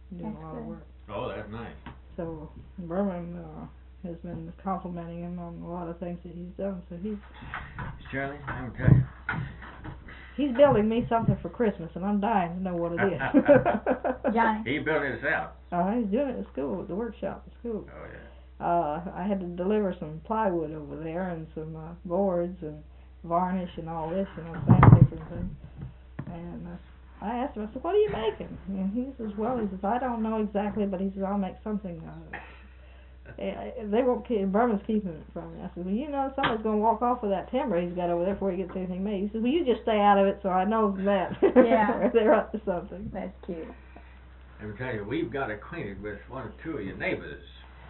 doing That's a lot of good. work. Oh, that's nice. So Berman uh, has been complimenting him on a lot of things that he's done. So he's Shirley, I'm gonna tell you. he's building me something for Christmas, and I'm dying to know what it is. Johnny. He built it himself. Uh, he's doing it at school, at the workshop at school. Oh yeah. Uh, I had to deliver some plywood over there and some uh, boards and varnish and all this, you know, sandpaper and things. And uh, I asked him, I said, what are you making? And he says, well, he says, I don't know exactly, but he says, I'll make something out of it. Eh, They won't keep, Berman's keeping it from me. I said, well, you know, somebody's going to walk off with that timber he's got over there before he gets anything made. He says, well, you just stay out of it so I know that. Yeah. They're up to something. That's cute. Let me tell you, we've got acquainted with one or two of your neighbors.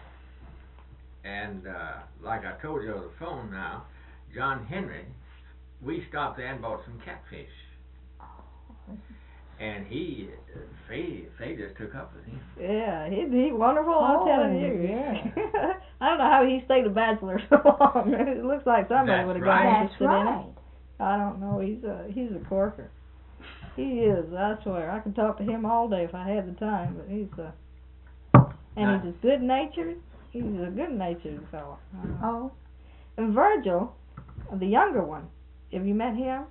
And uh, like I told you over the phone now, John Henry, we stopped there and bought some catfish. And he, uh, Faye, Faye just took up with him. Yeah, he'd be wonderful, I'm Oh, telling you. yeah. I don't know how he stayed a bachelor so long. It looks like somebody That's would have right. got That's interested in right. it. I don't know. He's a he's a corker. He is. I swear. I could talk to him all day if I had the time. But he's a and Nice. he's as good natured. He's a good natured fellow. Uh, Oh, and Virgil, the younger one. Have you met him?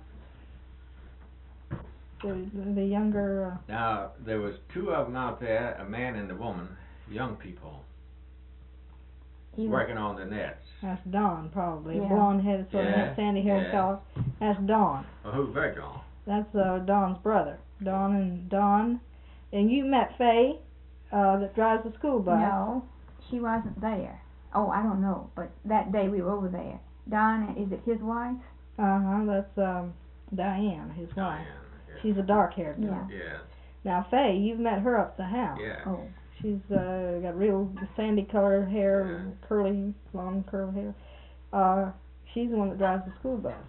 The the younger. Uh, Now, there was two of them out there, a man and a woman, young people, he was, working on the nets. that's Don probably. Yeah. A blonde headed sort of Yeah, sandy haired yeah. fellow. That's Don. Well, who's Virgil? That's uh, Don's brother. Don and Don. And you met Faye, uh, that drives the school bus. no, she wasn't there. Oh, I don't know, but that day we were over there. Don, is it his wife? Uh huh. That's um, Diane, his wife. Diane, yeah. She's a dark haired girl. Yeah. Yeah, Now Faye, you've met her up at the house. yeah. Oh, She's uh, got real sandy colored hair, Yeah. curly, long curly hair. Uh, she's the one that drives the school bus.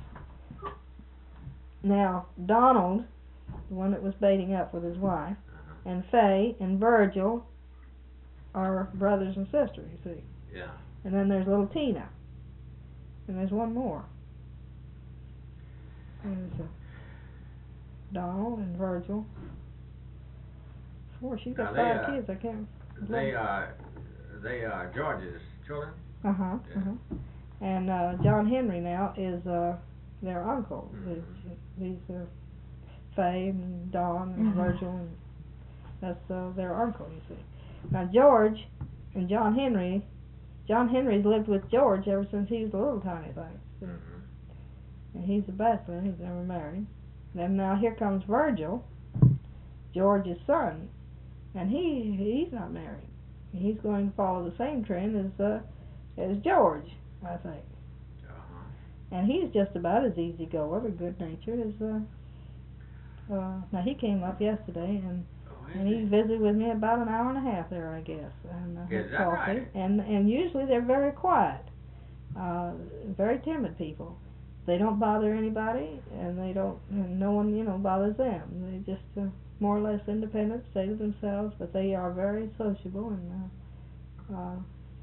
Now Donald, the one that was baiting up with his wife, Uh-huh. and Faye and Virgil are brothers and sisters, you see. Yeah. And then there's little Tina. And there's one more. There's uh, Donald and Virgil. Four. She's got Now they, five uh, kids. I can't. They are, they are George's children. Uh huh. Yeah. Uh huh. And uh, John Henry now is uh, their uncle. Mhm. These uh, Faye and Don and Mhm. Virgil, and that's uh, their uncle. You see. Now George and John Henry. John Henry's lived with George ever since he was a little tiny thing. Mm-hmm. And he's a bachelor, he's never married. Then now here comes Virgil, George's son, and he he's not married. He's going to follow the same trend as uh, as George, I think. Uh-huh. And he's just about as easygoing and good natured as uh uh now he came up yesterday and Oh, is and he he? visited with me about an hour and a half there, I guess, and uh, Is had that coffee. right? And and usually they're very quiet, uh, very timid people. They don't bother anybody, and they don't, and no one, you know, bothers them. They just uh, more or less independent, stay to themselves, but they are very sociable and uh, uh,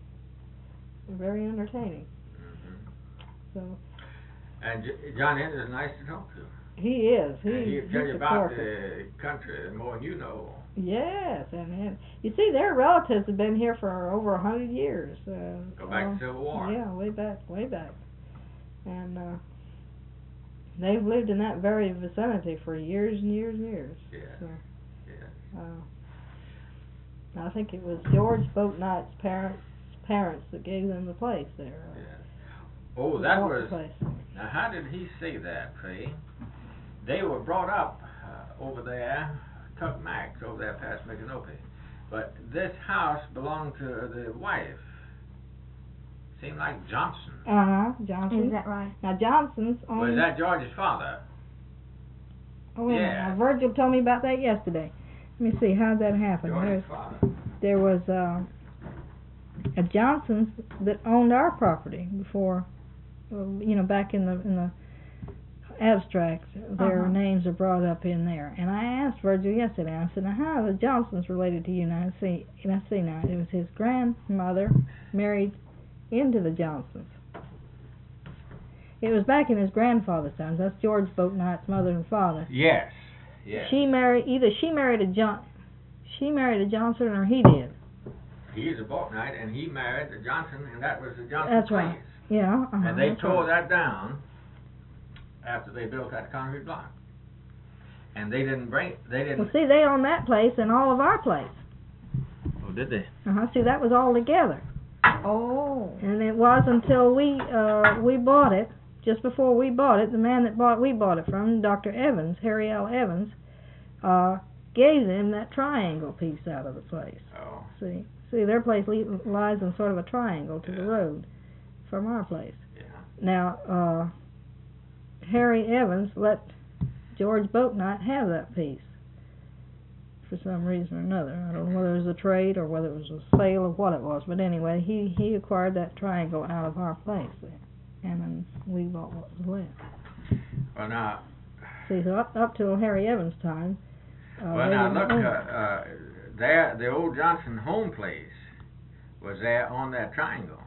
very entertaining. Mm-hmm. So And J- John Henry's nice to talk to. he is. He, and he'll he's tell you a about corker. the country more than you know. Yes, and, and you see, their relatives have been here for over a hundred years. Uh, Go back uh, to Civil War. Yeah, way back, way back, and uh, they've lived in that very vicinity for years and years and years. Yeah. So, Yeah. uh, I think it was George Boatnight's parents parents that gave them the place there. Uh, Yeah. Oh, that bought the was. place. Now, how did he say that, Faye? They were brought up uh, over there, Tuckmax, over there past Micanopy. But this house belonged to the wife. Seemed like Johnson. Uh huh. Johnson. is that right? Now Johnson's on. Was that George's father? Oh, wait a minute. Yeah. Now, Virgil told me about that yesterday. Let me see, how did that happen? There's, George's father. there was uh, a Johnson's that owned our property before, uh, you know, back in the in the abstracts, their Uh-huh. names are brought up in there. And I asked Virgil yesterday. I said, "Now, how are the Johnsons related to you?" Now, I see, and I see now it was his grandmother married into the Johnsons. It was back in his grandfather's times. That's George Boatnight's mother and father. Yes. Yes. She married either she married a John, she married a Johnson, or he did? He's a Bouknight, and he married the Johnson, and that was the Johnson That's place. right. Yeah. Uh-huh, And they that's tore right. that down after they built that concrete block. And they didn't bring, they didn't. Well, see, they own that place and all of our place. Oh, did they? Uh-huh. See, that was all together. Oh. And it was until we uh we bought it, just before we bought it, the man that bought we bought it from, Doctor Evans, Harry L. Evans, uh, gave them that triangle piece out of the place. Oh. See, see, their place li- lies in sort of a triangle to Yeah. the road from our place. Yeah. Now, uh, Harry Evans let George Bouknight have that piece for some reason or another. I don't know whether it was a trade or whether it was a sale or what it was, but anyway, he he acquired that triangle out of our place there, and then we bought what was left. Well, now, See, so up up till Harry Evans' time. Uh, well, they now didn't look, own uh, it. uh, there, the old Johnson home place was there on that triangle.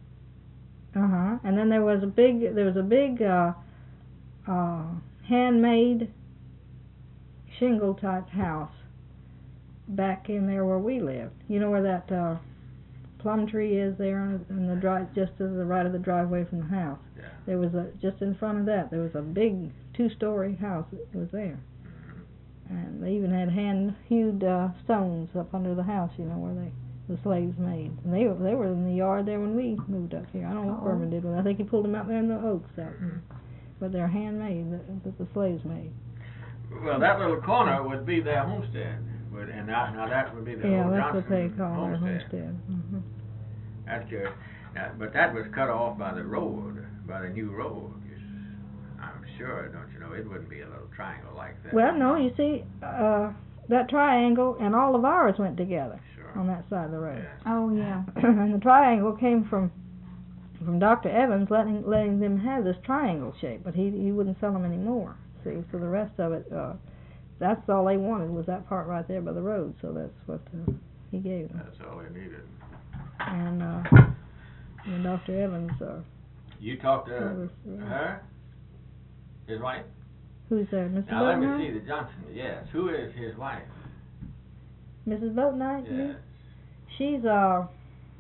Uh huh. And then there was a big there was a big uh, uh, handmade shingle type house back in there where we lived. You know where that uh, plum tree is there on in the drive, just to the right of the driveway from the house. Yeah. There was a just in front of that. There was a big two-story house that was there, and they even had hand-hewed uh, stones up under the house. You know where they the slaves made. And they they were in the yard there when we moved up here. I don't know what Oh. Furman did with it. I think he pulled them out there in the oaks out there. But they're handmade that, that the slaves made. Well, that little corner would be their homestead, would, and now, now that would be the Yeah, old that's Johnson what they call their homestead. homestead. hmm That's good. Now, but that was cut off by the road, by the new road. You s- I'm sure, don't you know, it wouldn't be a little triangle like that. Well, no, you see, uh, that triangle and all of ours went together Sure. on that side of the road. Yes. Oh, yeah. And the triangle came from from Doctor Evans letting letting them have this triangle shape, but he he wouldn't sell them anymore. See, so the rest of it, uh, that's all they wanted was that part right there by the road. So that's what uh, he gave them. That's all they needed. And uh, and Doctor Evans, uh, You talked to was, uh, her? His wife? who's there, Missus Now let me Boatnight? see the Johnson. Yes. Who is his wife? Missus Boatnight? you mean? Yes. She's uh.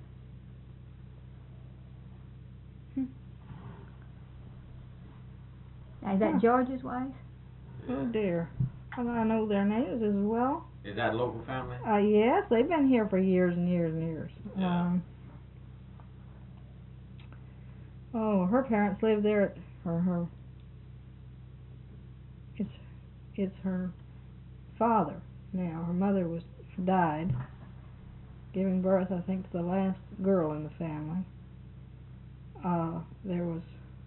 Now, is that Huh. George's wife? Oh dear. Well, I know their names as well. Is that a local family? Uh, yes, they've been here for years and years and years. Yeah. Um, oh, her parents lived there. At, or her. It's it's her father now. Her mother was died, giving birth, I think, to the last girl in the family. Uh, there was.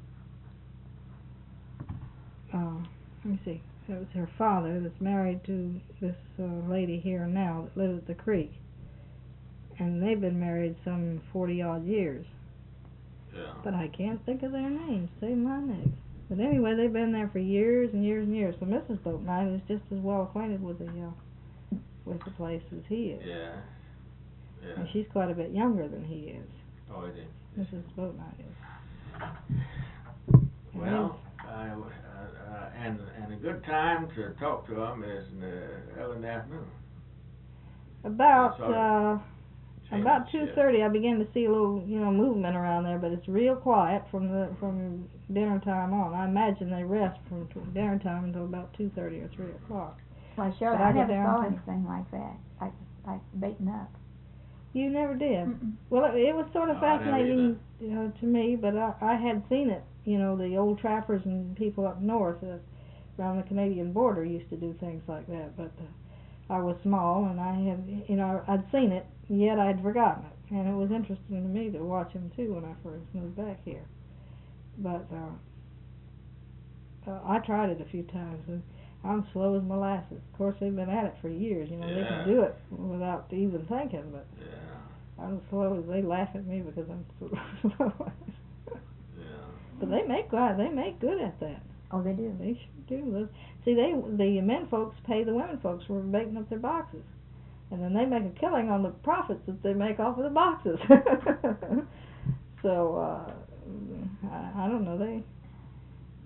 Uh, let me see. It was her father that's married to this uh, lady here now that lives at the creek, and they've been married some forty odd years. Yeah. But I can't think of their names. Save my names. But anyway, they've been there for years and years and years. So Missus Boatnight is just as well acquainted with the uh, with the place as he is, Yeah. Yeah. and she's quite a bit younger than he is. Oh, is it? Missus Boatnight is. And Well, I, uh, uh, and and a good time to talk to them is in the early afternoon. About That's all uh, Change about the two shift. thirty, I begin to see a little, you know, movement around there, but it's real quiet from the from dinner time on. I imagine they rest from t- dinner time until about two thirty or three o'clock. Well, Shirley, But I I go never down saw to- anything like that, like like baiting up. You never did. Mm-mm. Well, it, it was sort of No, I never fascinating uh, to me, but I, I had seen it. You know, the old trappers and people up north uh, around the Canadian border used to do things like that. But uh, I was small, and I had, you know, I'd seen it, yet I'd forgotten it, and it was interesting to me to watch them too when I first moved back here. But uh, uh, I tried it a few times, and I'm slow as molasses. Of course, they've been at it for years. You know, they Yeah. can do it without even thinking, but. Yeah. I'm slow as they laugh at me because I'm so slow. Yeah. But they make good. They make good at that. Oh, they do. They sure do. Those- See, they the men folks pay the women folks for baking up their boxes, and then they make a killing on the profits that they make off of the boxes. So uh, I, I don't know. They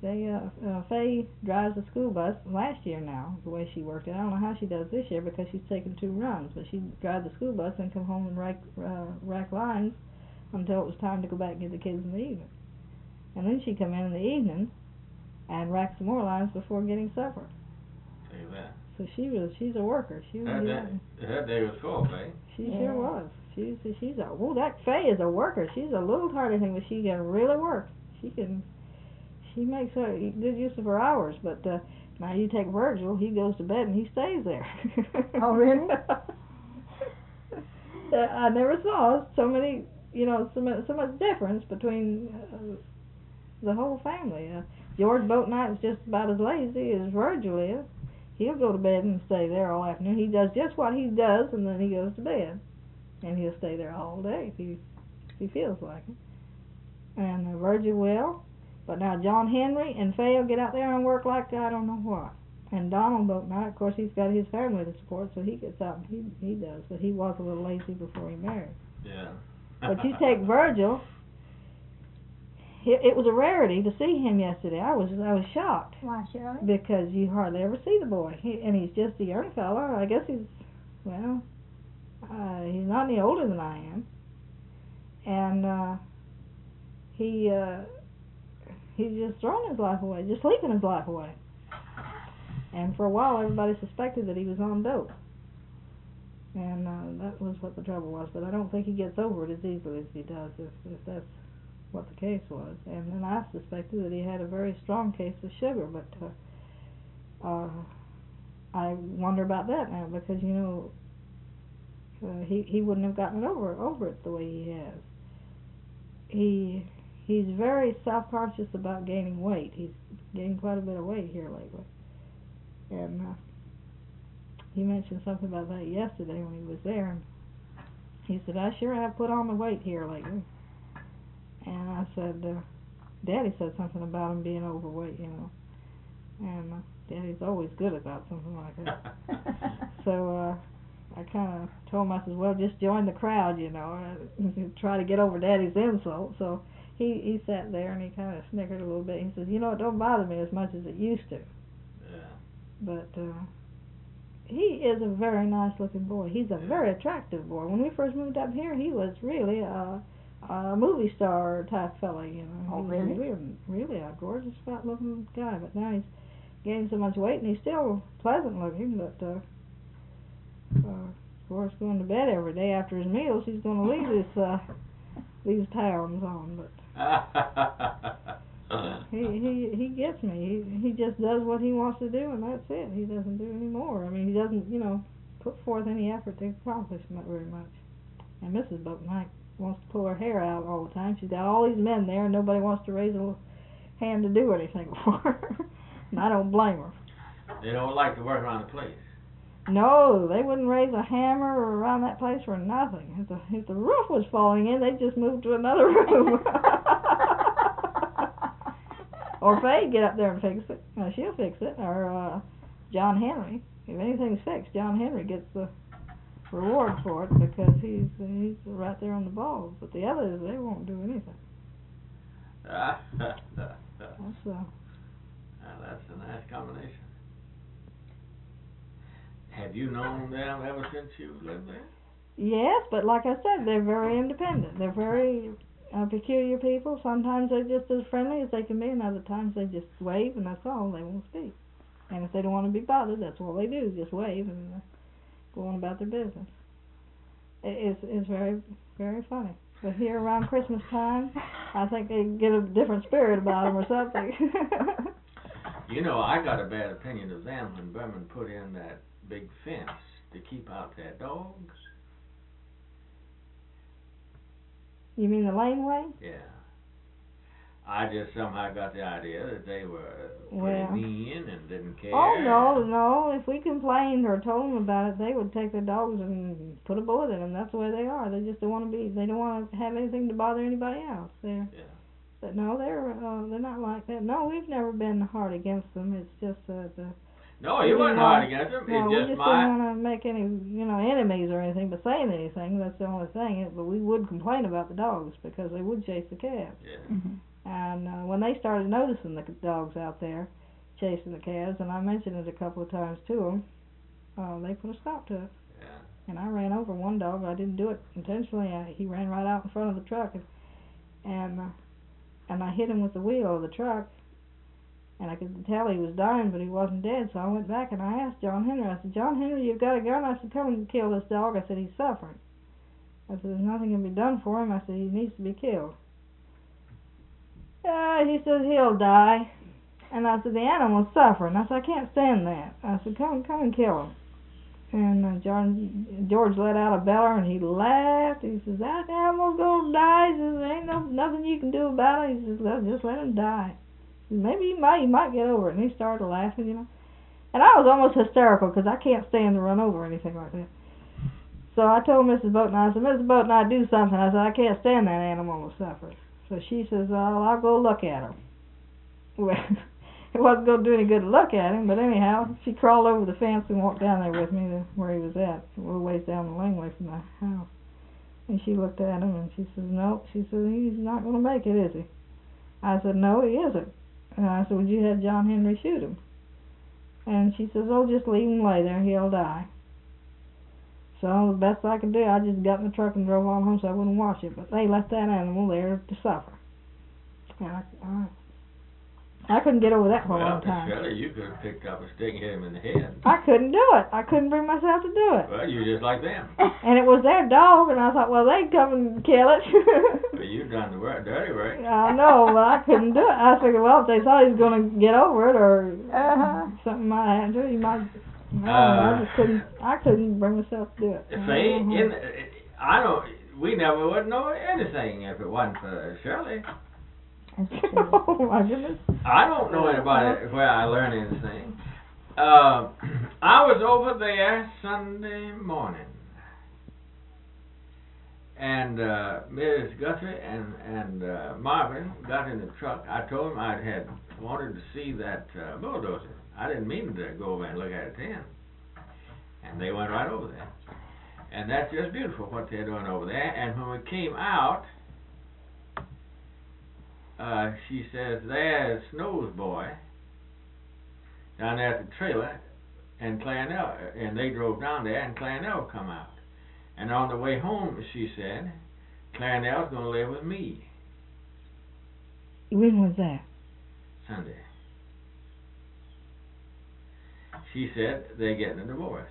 they uh, uh Faye drives a school bus last year now, the way she worked it. I don't know how she does this year because she's taken two runs, but she drives the school bus and come home and rack, uh, rack lines until it was time to go back and get the kids in the evening. And then she'd come in in the evening and rack some more lines before getting supper. See that. So she was, she's a worker. She was, That yeah, day, that day was full, Faye. she Yeah. sure was. She's, she's a, well, that Faye is a worker. She's a little tardy thing, but she can really work. She can, she makes her good use of her hours, but uh, now you take Virgil, he goes to bed and he stays there. Oh, really? uh, I never saw so many, you know, so much, so much difference between uh, the whole family. Uh, George Boatnight is just about as lazy as Virgil is. He'll go to bed and stay there all afternoon. He does just what he does, and then he goes to bed, and he'll stay there all day if he if he feels like it. And uh, Virgil will, but now John Henry and Faye will get out there and work like I don't know what. And Donald Boatnight, of course, he's got his family to support, so he gets out and he he does. But he was a little lazy before he married. Yeah. But you take Virgil. It, it was a rarity to see him yesterday. I was I was shocked. Why, Shirley? Because you hardly ever see the boy, he, and he's just a young fella. I guess he's, well, uh, he's not any older than I am, and uh, he uh, he's just throwing his life away, just sleeping his life away. And for a while, everybody suspected that he was on dope, and uh, that was what the trouble was. But I don't think he gets over it as easily as he does if, if that's what the case was. And then I suspected that he had a very strong case of sugar, but uh, uh, I wonder about that now because you know uh, he he wouldn't have gotten over over it the way he has. He he's very self-conscious about gaining weight. He's gained quite a bit of weight here lately, and uh, he mentioned something about that yesterday when he was there. And he said, "I sure have put on the weight here lately." And I said, uh, Daddy said something about him being overweight, you know. And uh, Daddy's always good about something like that. So uh, I kind of told him, I said, well, just join the crowd, you know, and try to get over Daddy's insult. So he, he sat there and he kind of snickered a little bit. He says, you know, it don't bother me as much as it used to. Yeah. But uh, he is a very nice looking boy. He's a very attractive boy. When we first moved up here, he was really a... a movie star type fella, you know. Oh, He was really? really, really a gorgeous, fat looking guy. But now he's gained so much weight, and he's still pleasant looking. But uh, uh, of course, going to bed every day after his meals, he's going to leave this uh, these pounds on. But he he he gets me. He he just does what he wants to do, and that's it. He doesn't do any more. I mean, he doesn't, you know, put forth any effort to accomplish not very much. And Missus Boatnight wants to pull her hair out all the time. She's got all these men there, and nobody wants to raise a hand to do anything for her. And I don't blame her. They don't like to work around the place. No, they wouldn't raise a hammer around that place for nothing. If the if the roof was falling in, they'd just move to another room. Or Faye'd get up there and fix it. No, she'll fix it. Or uh, John Henry. If anything's fixed, John Henry gets the reward for it because he's he's right there on the ball. But the others, they won't do anything. That's uh, Now, that's a nice combination. Have you known them ever since you lived there? yes, but like I said, they're very independent. They're very uh, peculiar people. Sometimes they're just as friendly as they can be, and other times they just wave and that's all. They won't speak. And if they don't want to be bothered, that's all they do, just wave and uh, go on about their business. It, it's, it's very, very funny. But here around Christmas time, I think they get a different spirit about them or something. You know, I got a bad opinion of them when Berman put in that big fence to keep out their dogs. You mean the laneway? Yeah. I just somehow got the idea that they were pretty Well. mean and didn't care. Oh, no, no. If we complained or told them about it, they would take their dogs and put a bullet in them. That's the way they are. They just don't want to be, they don't want to have anything to bother anybody else. They're, Yeah. but no, they're uh, they're not like that. No, we've never been hard against them. It's just uh, the... No, you we weren't didn't hard want- against them. No, It's we just just my... didn't want to make any, you know, enemies or anything, but saying anything, that's the only thing. But we would complain about the dogs because they would chase the calves. Yeah. Mm-hmm. And uh, when they started noticing the dogs out there chasing the calves, and I mentioned it a couple of times to them, uh, they put a stop to it. Yeah. And I ran over one dog. I didn't do it intentionally. I, he ran right out in front of the truck, and and, uh, and I hit him with the wheel of the truck. And I could tell he was dying, but he wasn't dead. So I went back and I asked John Henry. I said, "John Henry, you've got a gun?" I said, "Come and kill this dog." I said, "He's suffering." I said, "There's nothing can be done for him." I said, "He needs to be killed." Uh, he said, "He'll die." And I said, "The animal's suffering." I said, "I can't stand that." I said, "Come, come and kill him." And uh, John, George let out a beller and he laughed. He says, "That animal's gonna die." He says, "There ain't no nothing you can do about it." He says, "Well, just let him die. Maybe he might, he might get over it." And he started laughing, you know. And I was almost hysterical because I can't stand to run over or anything like that. So I told Missus Boatner, I said, "Missus Boatner, I do something." I said, "I can't stand that animal to suffer." So she says, "Oh, I'll go look at him." Well, it wasn't going to do any good to look at him, but anyhow, she crawled over the fence and walked down there with me to where he was at, a little ways down the laneway from the house. And she looked at him and she says, "No," she said, "he's not going to make it, is he?" I said, "No, he isn't." And I said, "Would you have John Henry shoot him?" And she says, "Oh, just leave him lay there, he'll die." So the best I could do, I just got in the truck and drove on home so I wouldn't watch it. But they left that animal there to suffer. And I, I, I couldn't get over that for a Well, long time. Shirley, you could have picked up a stick and hit him in the head. I couldn't do it. I couldn't bring myself to do it. Well, you're just like them. And it was their dog, and I thought, well, they'd come and kill it. Well, you've done the work, dirty work. I know, but I couldn't do it. I figured, well, if they thought he was going to get over it or Uh-huh. something might happen to him, he might. No, Uh, I just couldn't. I couldn't bring myself to do it. See, in, I don't. We never would know anything if it wasn't for Shirley. Oh my goodness. I don't know anybody where I learned anything. Uh, I was over there Sunday morning, and uh, Miss Guthrie and and uh, Marvin got in the truck. I told them I had wanted to see that uh, bulldozer. I didn't mean to go over and look at it then, and they went right over there. And that's just beautiful what they're doing over there. And when we came out, uh, she says, "There's Snow's boy down there at the trailer," and Clarnell, and they drove down there, and Clarnell come out. And on the way home, she said, "Clarnell's going to live with me." When was that? Sunday. She said they're getting a divorce.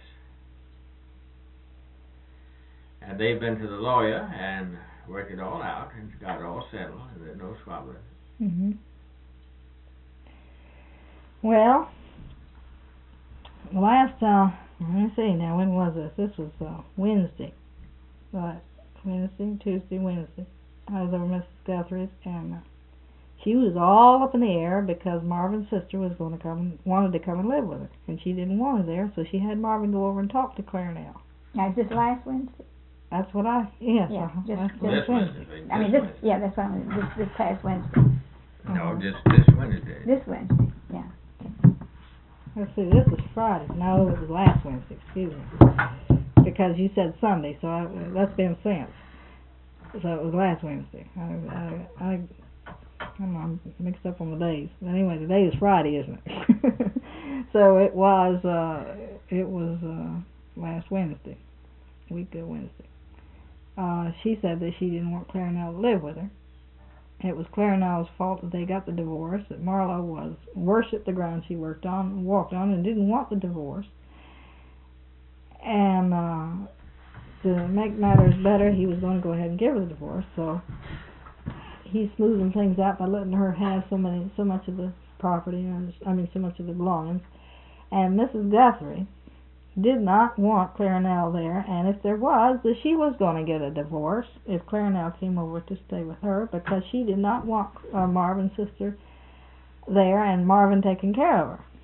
And they've been to the lawyer and worked it all out and got it all settled, and there's no squabbling. Mm-hmm. Well, last, uh, let me see now, when was this? This was uh, Wednesday. Right. Wednesday, Tuesday, Wednesday. I was over Missus Guthrie's, and uh, she was all up in the air because Marvin's sister was going to come, wanted to come and live with her, and she didn't want her there, so she had Marvin go over and talk to Clarnell. Now, is this last Wednesday? That's what I, yes, Yeah, uh-huh, just- last just This Wednesday. Wednesday. I mean, this this, Wednesday. yeah, that's what I'm, this, this past Wednesday. No, just this Wednesday. This Wednesday, yeah. Let's see, this was Friday. No, it was last Wednesday, excuse me. Because you said Sunday, so I, that's been since. So it was last Wednesday. I, I, I, I don't know, I'm mixed up on the days. But anyway, today is Friday, isn't it? So it was, uh, it was, uh, last Wednesday. Week of Wednesday. Uh, she said that she didn't want Clarnell to live with her. It was Clarnell's fault that they got the divorce, that Marlowe was worshipped the ground she worked on, walked on, and didn't want the divorce. And uh, to make matters better, he was going to go ahead and give her the divorce. So he's smoothing things out by letting her have so many, so much of the property, I mean, so much of the belongings. And Missus Guthrie did not want Clarnell there, and if there was, that she was going to get a divorce if Clarnell came over to stay with her, because she did not want uh, Marvin's sister there and Marvin taking care of her.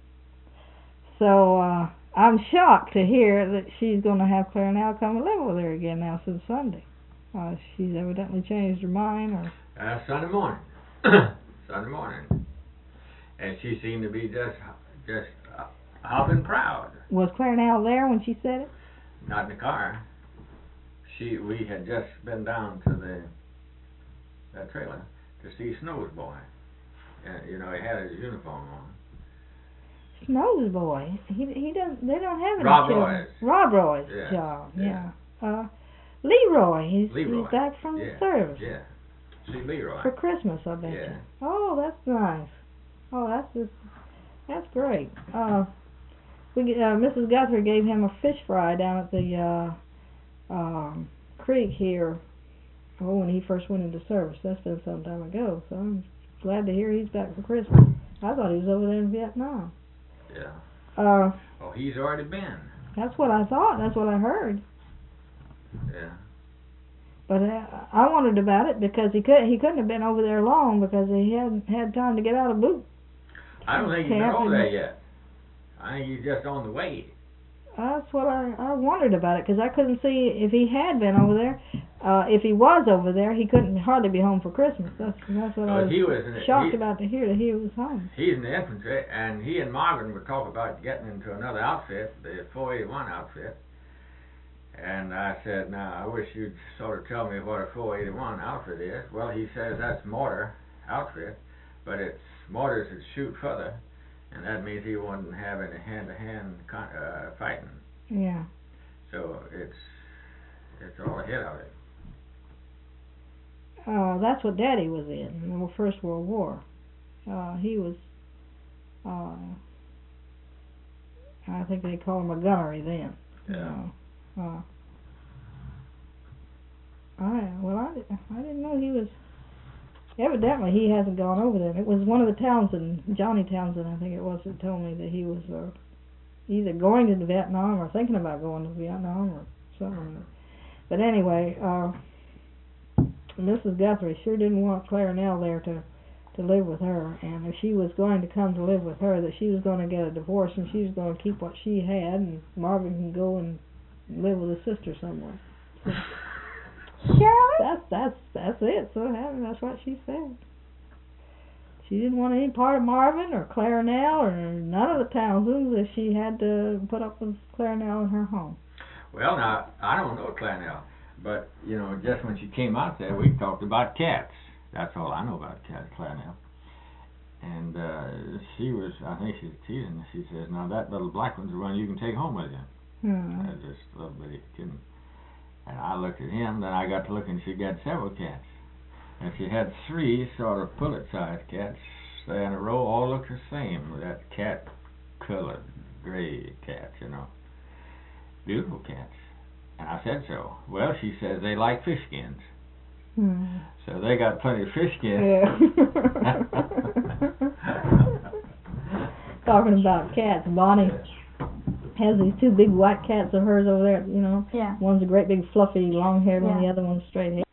So uh, I'm shocked to hear that she's going to have Clarnell come and live with her again now since Sunday. Uh, she's evidently changed her mind, or Uh, Sunday morning. Sunday morning. And she seemed to be just, just uh, hopping proud. was Clarnell there when she said it? Not in the car. She, we had just been down to the, the trailer to see Snow's boy. And, you know, he had his uniform on. Snow's boy. He he doesn't. They don't have any Rob children. Roy's. Rob Roy's Yeah, child. yeah. Yeah. Uh, Leroy. He's Leroy. he's back from Yeah, the service Yeah. See Leroy. for Christmas, I bet. Yeah. You. Oh, that's nice. Oh, that's just that's great. Uh, we uh, Missus Guthrie gave him a fish fry down at the uh, um, creek here. Oh, when he first went into service. That's been some time ago. So I'm glad to hear he's back for Christmas. I thought he was over there in Vietnam. Yeah. Uh, Oh, he's already been. that's what I thought. That's what I heard. Yeah. But uh, I wondered about it because he could he couldn't have been over there long because he hadn't had time to get out of boot. I don't think he's been Camp over and- there yet. I think he's just on the way. That's what I I wondered about it because I couldn't see if he had been over there. Uh, if he was over there, he couldn't hardly be home for Christmas. That's that's what I Well, was he was in it- shocked he- about to hear that he was home. He's in the infantry, and he and Marvin would talk about getting into another outfit, the four eighty-one outfit. And I said, now, I wish you'd sort of tell me what a four eighty-one outfit is. Well, he says that's mortar outfit, but it's mortars that shoot further, and that means he wouldn't have any hand-to-hand con- uh, fighting. Yeah. So it's it's all ahead of it. Uh, that's what Daddy was in, in the First World War. Uh, he was, uh, I think they called him a gunnery then. Yeah. Uh, uh, I well, I, di- I didn't know he was. Evidently, he hasn't gone over there. It was one of the Townsend, Johnny Townsend, I think it was, that told me that he was uh, either going to Vietnam or thinking about going to Vietnam or something. But anyway, uh, Missus Guthrie sure didn't want Clara Nell there to to live with her, and if she was going to come to live with her, that she was going to get a divorce and she was going to keep what she had, and Marvin can go and live with his sister somewhere. So, Shirley? that's that's that's it. So that's what she said. She didn't want any part of Marvin or Clara Nell or none of the Townsends if she had to put up with Clara Nell in her home. Well, now, I don't know Clara Nell, but, you know, just when she came out there, we talked about cats. That's all I know about cat, Clara Nell. And uh, she was, I think she was teasing. She says, now that little black one's the one you can take home with you. Hmm. Uh, just a little bitty kitten. And I looked at him, then I got to looking, she got several cats. And she had three sort of pullet-sized cats there in a row, all looked the same, with that cat-colored gray cat, you know. Beautiful cats. And I said so. Well, she says they like fish skins. Hmm. So they got plenty of fish skins. Yeah. Talking about cats, Bonnie has these two big white cats of hers over there, you know. Yeah. One's a great big fluffy long haired one, Yeah. the other one's straight haired.